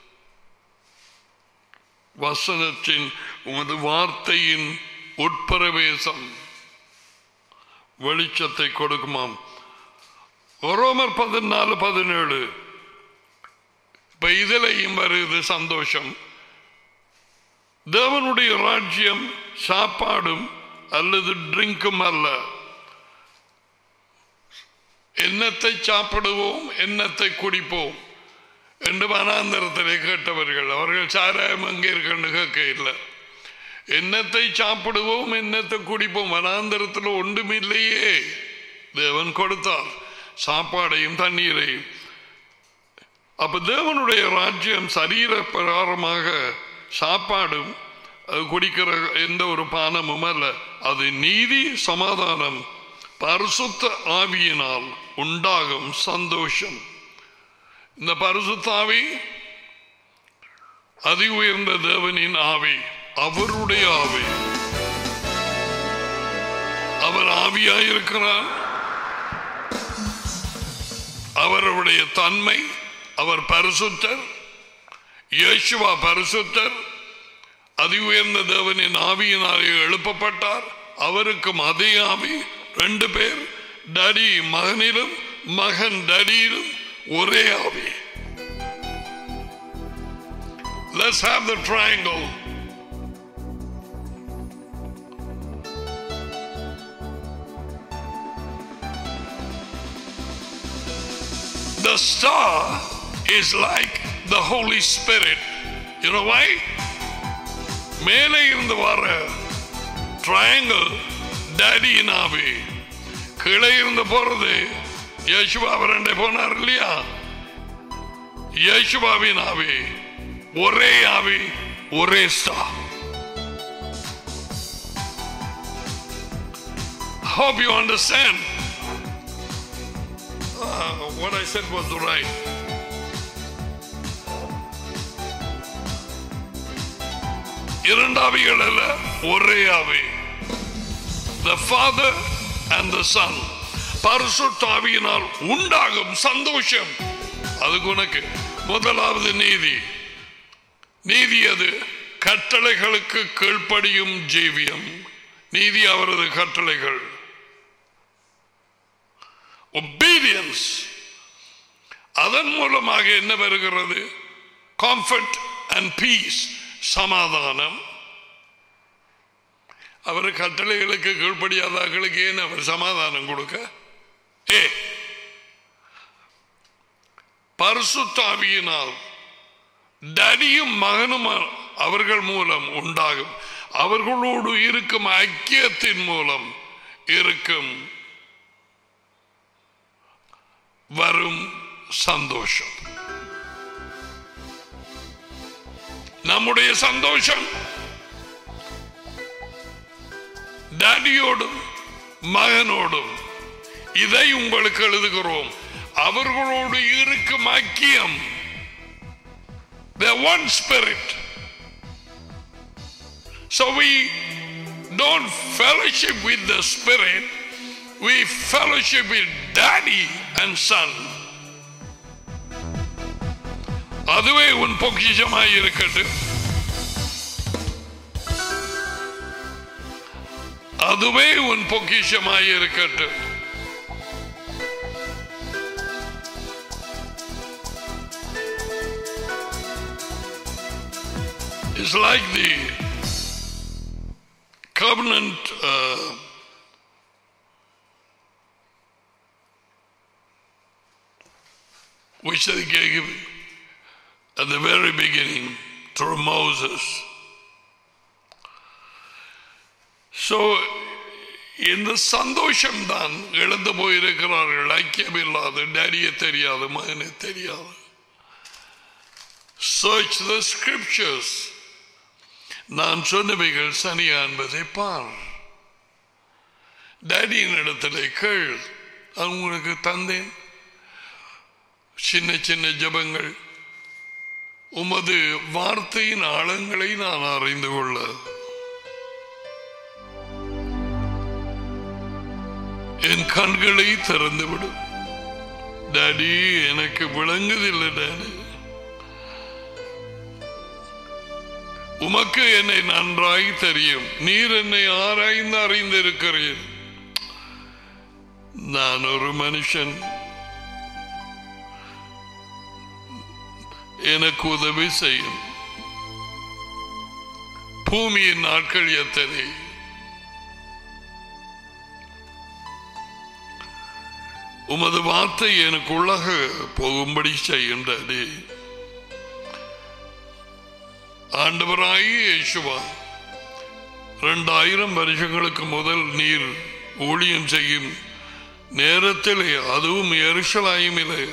வசனத்தின் உமது வார்த்தையின் உட்பிரவேசம் வெளிச்சத்தை கொடுக்குமாம். ரோமர் பதினாலு பதினேழு. இப்ப இதிலையும் வருது சந்தோஷம். தேவனுடைய ராஜ்யம் சாப்பாடும் அல்லது ட்ரிங்கும் அல்ல. என்னத்தை சாப்பிடுவோம், என்னத்தை குடிப்போம் என்று வனாந்தரத்திலே கேட்டவர்கள். அவர்கள் சாராயம் அங்கே இருக்கன்னு கேட்க இல்லை. என்னத்தை சாப்பிடுவோம், என்னத்தை குடிப்போம். வனாந்தரத்தில் ஒன்றுமில்லையே, தேவன் கொடுத்தார் சாப்பாடையும் தண்ணீரையும். அப்ப தேவனுடைய ராஜ்யம் சரீர பிரகாரமாக சாப்பாடும் குடிக்கிற எந்த ஒரு பானமும் அல்ல. அது நீதி, சமாதானம், பரிசுத்த ஆவியினால் உண்டாகும் சந்தோஷம். இந்த பரிசுத்த ஆவி அதி உயர்ந்த தேவனின் ஆவி, அவருடைய ஆவி. அவர் ஆவியாயிருக்கிறார். அவருடைய தன்மை, அவர் பரிசுத்தர். இயேசுவா பரிசுத்தர், அதி உயர்ந்த தேவனின் ஆவியினாலே எழுப்பப்பட்டார். அவருக்கும் அதே ஆவி. ரெண்டு பேர், டடி மகனிலும் மகன் டடியிலும் ஒரே ஆவி. Let's have the triangle. The star is like the Holy Spirit. You know why? மேலே இருந்து வர triangle டேடியின் ஆவி, கீழே இருந்து போறது இயேசுவா. அவரண்டே போனார் இல்லையா? இயேசுவாவின் ஆவி, ஒரே ஆவி, ஒரே star. Hope you understand. Uh, what I said was right. இரண்டு ஆவிகள் அல்ல, ஒரே ஆவி. The Father and the Son. பரிசுத்த ஆவியினால் உண்டாகும் சந்தோஷம். அதுக்கு உனக்கு முதலாவது நீதி. நீதி அது கட்டளைகளுக்கு கீழ்ப்படியும் ஜீவியம். நீதி அவரது கட்டளைகள். Obedience. அதன் மூலமாக என்ன வருகிறது? Comfort and peace. சமாதானம். அவர் கட்டளைகளுக்கு கீழ்ப்படியாதவர்களுக்கு ஏன் அவர் சமாதானம் கொடுக்க? ஏ பரிசுத்த ஆவியினால் டடியும் மகனும் அவர்கள் மூலம் உண்டாகும், அவர்களோடு இருக்கும் ஐக்கியத்தின் மூலம் இருக்கும் வரும் சந்தோஷம். நம்முடைய சந்தோஷம் டாடியோடும் மகனோடும். இதை உங்களுக்கு எழுதுகிறோம். அவர்களோடு இருக்கும் ஐக்கியம். The one spirit. So we don't fellowship with the spirit, we fellowship with daddy and son. அதுவே உன் பொக்கிஷமாய் இருக்கட்டும். அதுவே உன் பொக்கிஷமாய் இருக்கட்டும். It's like the covenant uh, which they gave at the very beginning through Moses. So இந்த சந்தோஷம் தான் இழந்து போயிருக்கிறார்கள். ஐக்கியம் இல்லாது, டேடியை தெரியாது, மகனை தெரியாது. Search the scriptures. நான் சொன்னவைகள் சரியா என்பதை பார். டேடியின் இடத்திலே கேள், அது உங்களுக்கு தந்தேன். சின்ன சின்ன ஜபங்கள். உமது வார்த்தையின் ஆழங்களை நான் அறிந்து கொள்ள என் கண்களை திறந்துவிடும். டாடி, எனக்கு விளங்குதில்லை டாடி. உமக்கு என்னை நன்றாய் தெரியும். நீர் என்னை ஆராய்ந்து அறிந்திருக்கிறீர். நான் ஒரு மனுஷன். எனக்கு உதவி செய்யும். பூமியின் நாட்கள் எத்தனை? உமது வார்த்தை எனக்கு உள்ளாக போகும்படி செய்கின்றது. ஆண்டவராகிய இயேசுவா, இரண்டாயிரம் வருஷங்களுக்கு முதல் நீர் ஊழியம் செய்யும் நேரத்திலே, அதுவும் எருசலேமிலே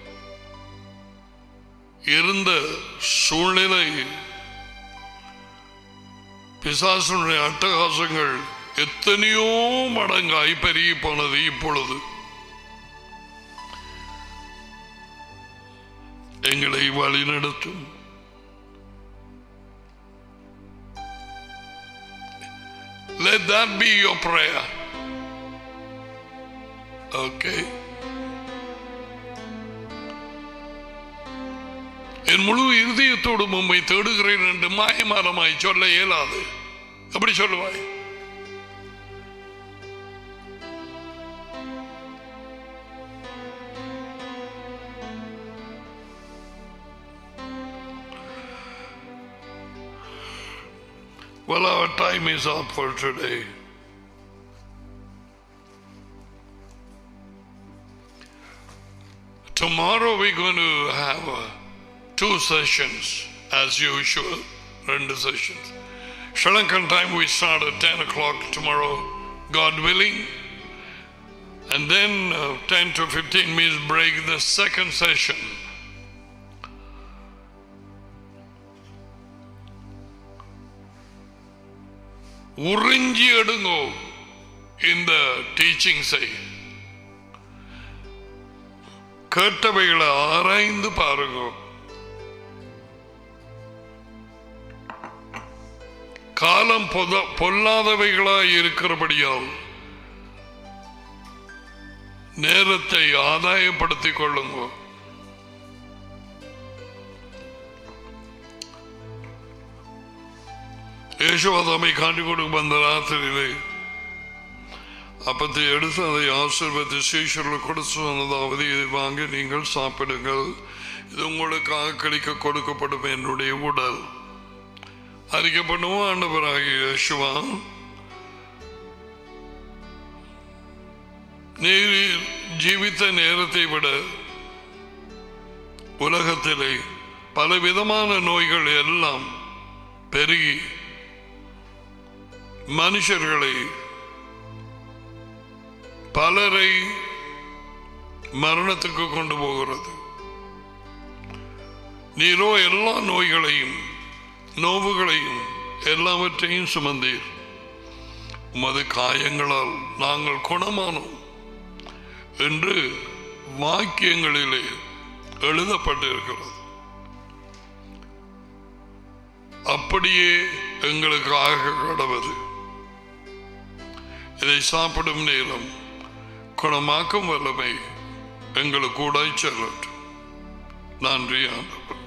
இருந்த சூழ்நிலை, பிசாசுடைய அட்டகாசங்கள் எத்தனையோ மடங்காய் பெருகி போனது. இப்பொழுது எங்களை வழிநடத்தும். Let that be your prayer. Okay. என் முழு இருதயத்தோடு உம்மை தேடுகிறேன் என்று மாயமாரமாய் சொல்ல இயலாது. எப்படி சொல்லுவாய்? Well, our time is up for today. Tomorrow we're going to have uh, two sessions as usual, two sessions. Sri Lankan time we start at ten o'clock tomorrow, God willing. And then uh, ten to fifteen minutes break, the second session. உறிஞ்சி எடுங்கோ இந்த டீச்சிங்ஸை. கேட்டவைகளை ஆராய்ந்து பாருங்க. காலம் பொல்லாதவைகளாய் இருக்கிறபடியால் நேரத்தை ஆதாயப்படுத்திக் கொள்ளுங்க. യേശുവാദാമി കാട്ടിക്കൊടുക്കും വന്ന രാത്രിയിലെ அப்பத்தை எடுத்து அதை ஆசீர்வதித்து சீஷர்களுக்கு கொடுத்து சொன்னதாவது, இதை வாங்கி நீங்கள் சாப்பிடுங்கள், இது உங்களுக்காக கழிக்க கொடுக்கப்படும் என்னுடைய உடல். அறிக்கை பண்ணுவோம். ஆண்டவராகிய இயேசுவா, நீர் ஜீவித்த நேரத்தை விட உலகத்திலே பலவிதமான நோய்கள் எல்லாம் பெருகி மனுஷர்களை பலரை மரணத்துக்கு கொண்டு போகிறது. நீரோ எல்லா நோய்களையும் நோவுகளையும் எல்லாவற்றையும் சுமந்தீர். உமது காயங்களால் நாங்கள் குணமானோம் என்று வாக்கியங்களிலே எழுதப்பட்டிருக்கிறது. அப்படியே எங்களுக்காக கடவுது. இதை சாப்பிடும் நேரம் குணமாக்கும் வல்லமை எங்களுக்கு கூட செல்லட்டும். நன்றி ஆண்டவர்.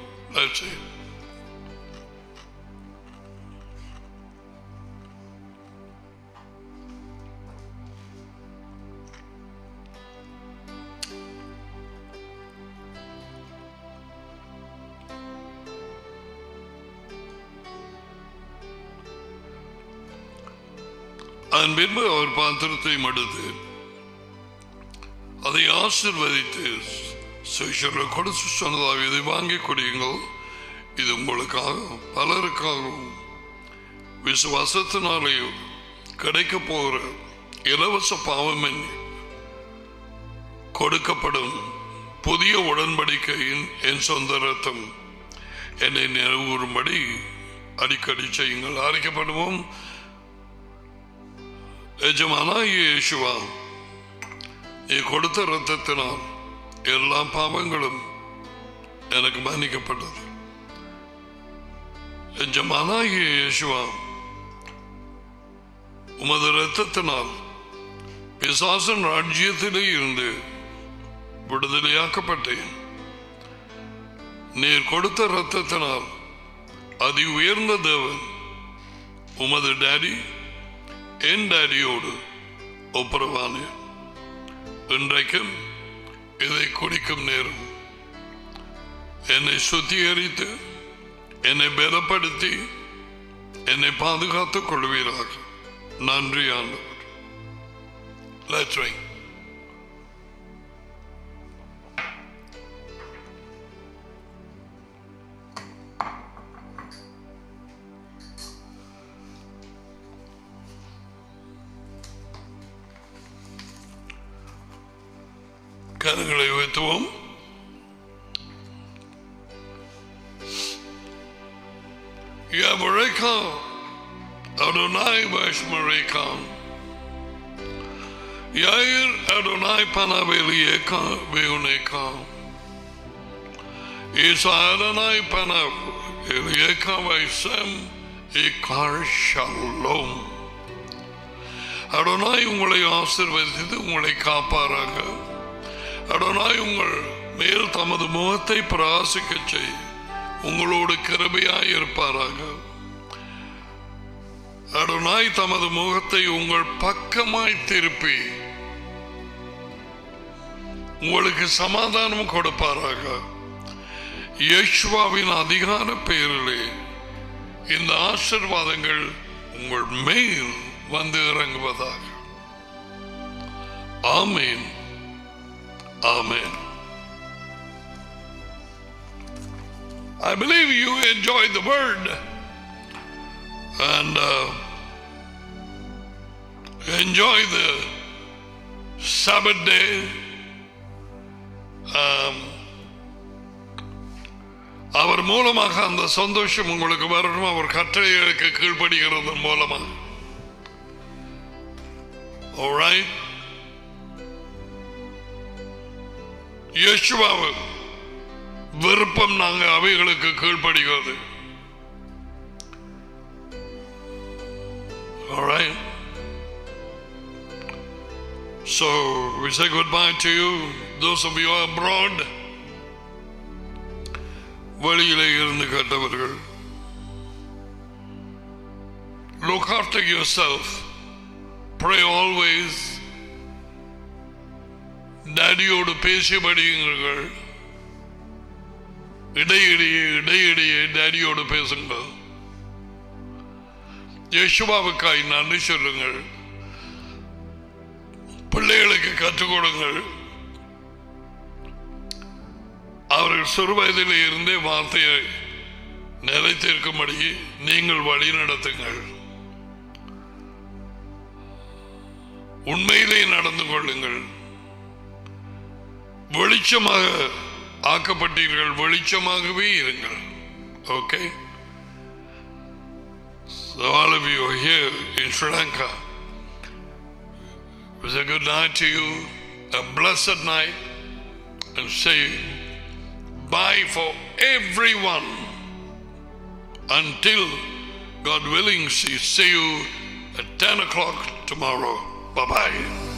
அதன் பின்பு அவர் பாத்திரத்தை மடுத்து அதை ஆசீர்வதித்து சீஷர்களுக்கு கொடுத்து சொன்னதாக, இதை வாங்கி குடியுங்கள், இது உங்களுக்காக பலருக்காகவும் விசுவாசத்தினாலே கிடைக்க போகிற இலவச பாவம் கொடுக்கப்படும் புதிய உடன்படிக்கையின் என் சொந்த ரத்தம். என்னை நினைவுறும்படி அடிக்கடி செய்யுங்கள். அறிக்கப்படுவோம். எஜமானாகிய இயேசுவா, நீ கொடுத்த இரத்தத்தினால் எல்லா பாவங்களும் எனக்கு மன்னிக்கப்பட்டது. எஜமானாகிய இயேசுவா, உமது இரத்தத்தினால் பிசாசன் ராஜ்யத்திலே இருந்து விடுதலையாக்கப்பட்டேன். நீர் கொடுத்த இரத்தத்தினால் அதி உயர்ந்த தேவன் உமது டாடி என் டாடியோடு ஒப்புரவானேன். இன்றைக்கும் இதை குடிக்கும் நேரம் என்னை சுத்திகரித்து என்னை பலப்படுத்தி என்னை பாதுகாத்துக் கொள்வீராக. நன்றி ஆண்டவர். Let's ring. கரங்களை உயர்த்துவோம். Yavareka Adonai Vashmareka Yair Adonai Panavelieka Veuneka Isa Adonai Panavelieka Vaisem Ikar Shalom. Adonai உங்களை ஆசீர்வதித்து உங்களை காப்பாராக. அடோனாய் உங்கள் மேல் தமது முகத்தை பிரகாசிக்க செய் உங்களோடு கிருபையாய் இருப்பாராக. அடோனாய் தமது முகத்தை உங்கள் பக்கமாய் திருப்பி உங்களுக்கு சமாதானம் கொடுப்பாராக. இயேசுவின் அதிகார பெயரிலே இந்த ஆசீர்வாதங்கள் உங்கள் மேல் வந்து இறங்குவதாக. ஆமென். Amen. I believe you enjoyed the word and uh, enjoy the Sabbath day. Um, அவர் மூலமாக அந்த சந்தோஷம் உங்களுக்கு வரணும். அவர் கட்டளைகளுக்கு கீழ்ப்படுகிறது மூலமாக. All right. இயேசுவாவை விருப்பம் நாங்க அவைகளுக்கு கீழ்ப்படுகிறது. All right. So we say goodbye to you. Those of you abroad, வெளியிலே இருந்து கேட்டவர்கள், look after yourself. Pray always. டாடியோடு பேசியபடியுங்கள். இடையிடையே இடையிடையே டாடியோடு பேசுங்கள். இயேசுவாவுக்காய் நன்றி சொல்லுங்கள். பிள்ளைகளுக்கு கற்றுக் கொடுங்கள். அவர்கள் சிறு வயதிலே இருந்தே வார்த்தையை நிலைத்திருக்கும்படி நீங்கள் வழி நடத்துங்கள். உண்மையிலே நடந்து கொள்ளுங்கள். வெளிச்சமாக ஆக்கப்பட்டீர்கள், வெளிச்சமாகவே இருங்கள். Okay? So all of you are here in Sri Lanka. It was a good night to you, a blessed night, and say bye for everyone until God willing, see you at ten o'clock tomorrow. Bye-bye.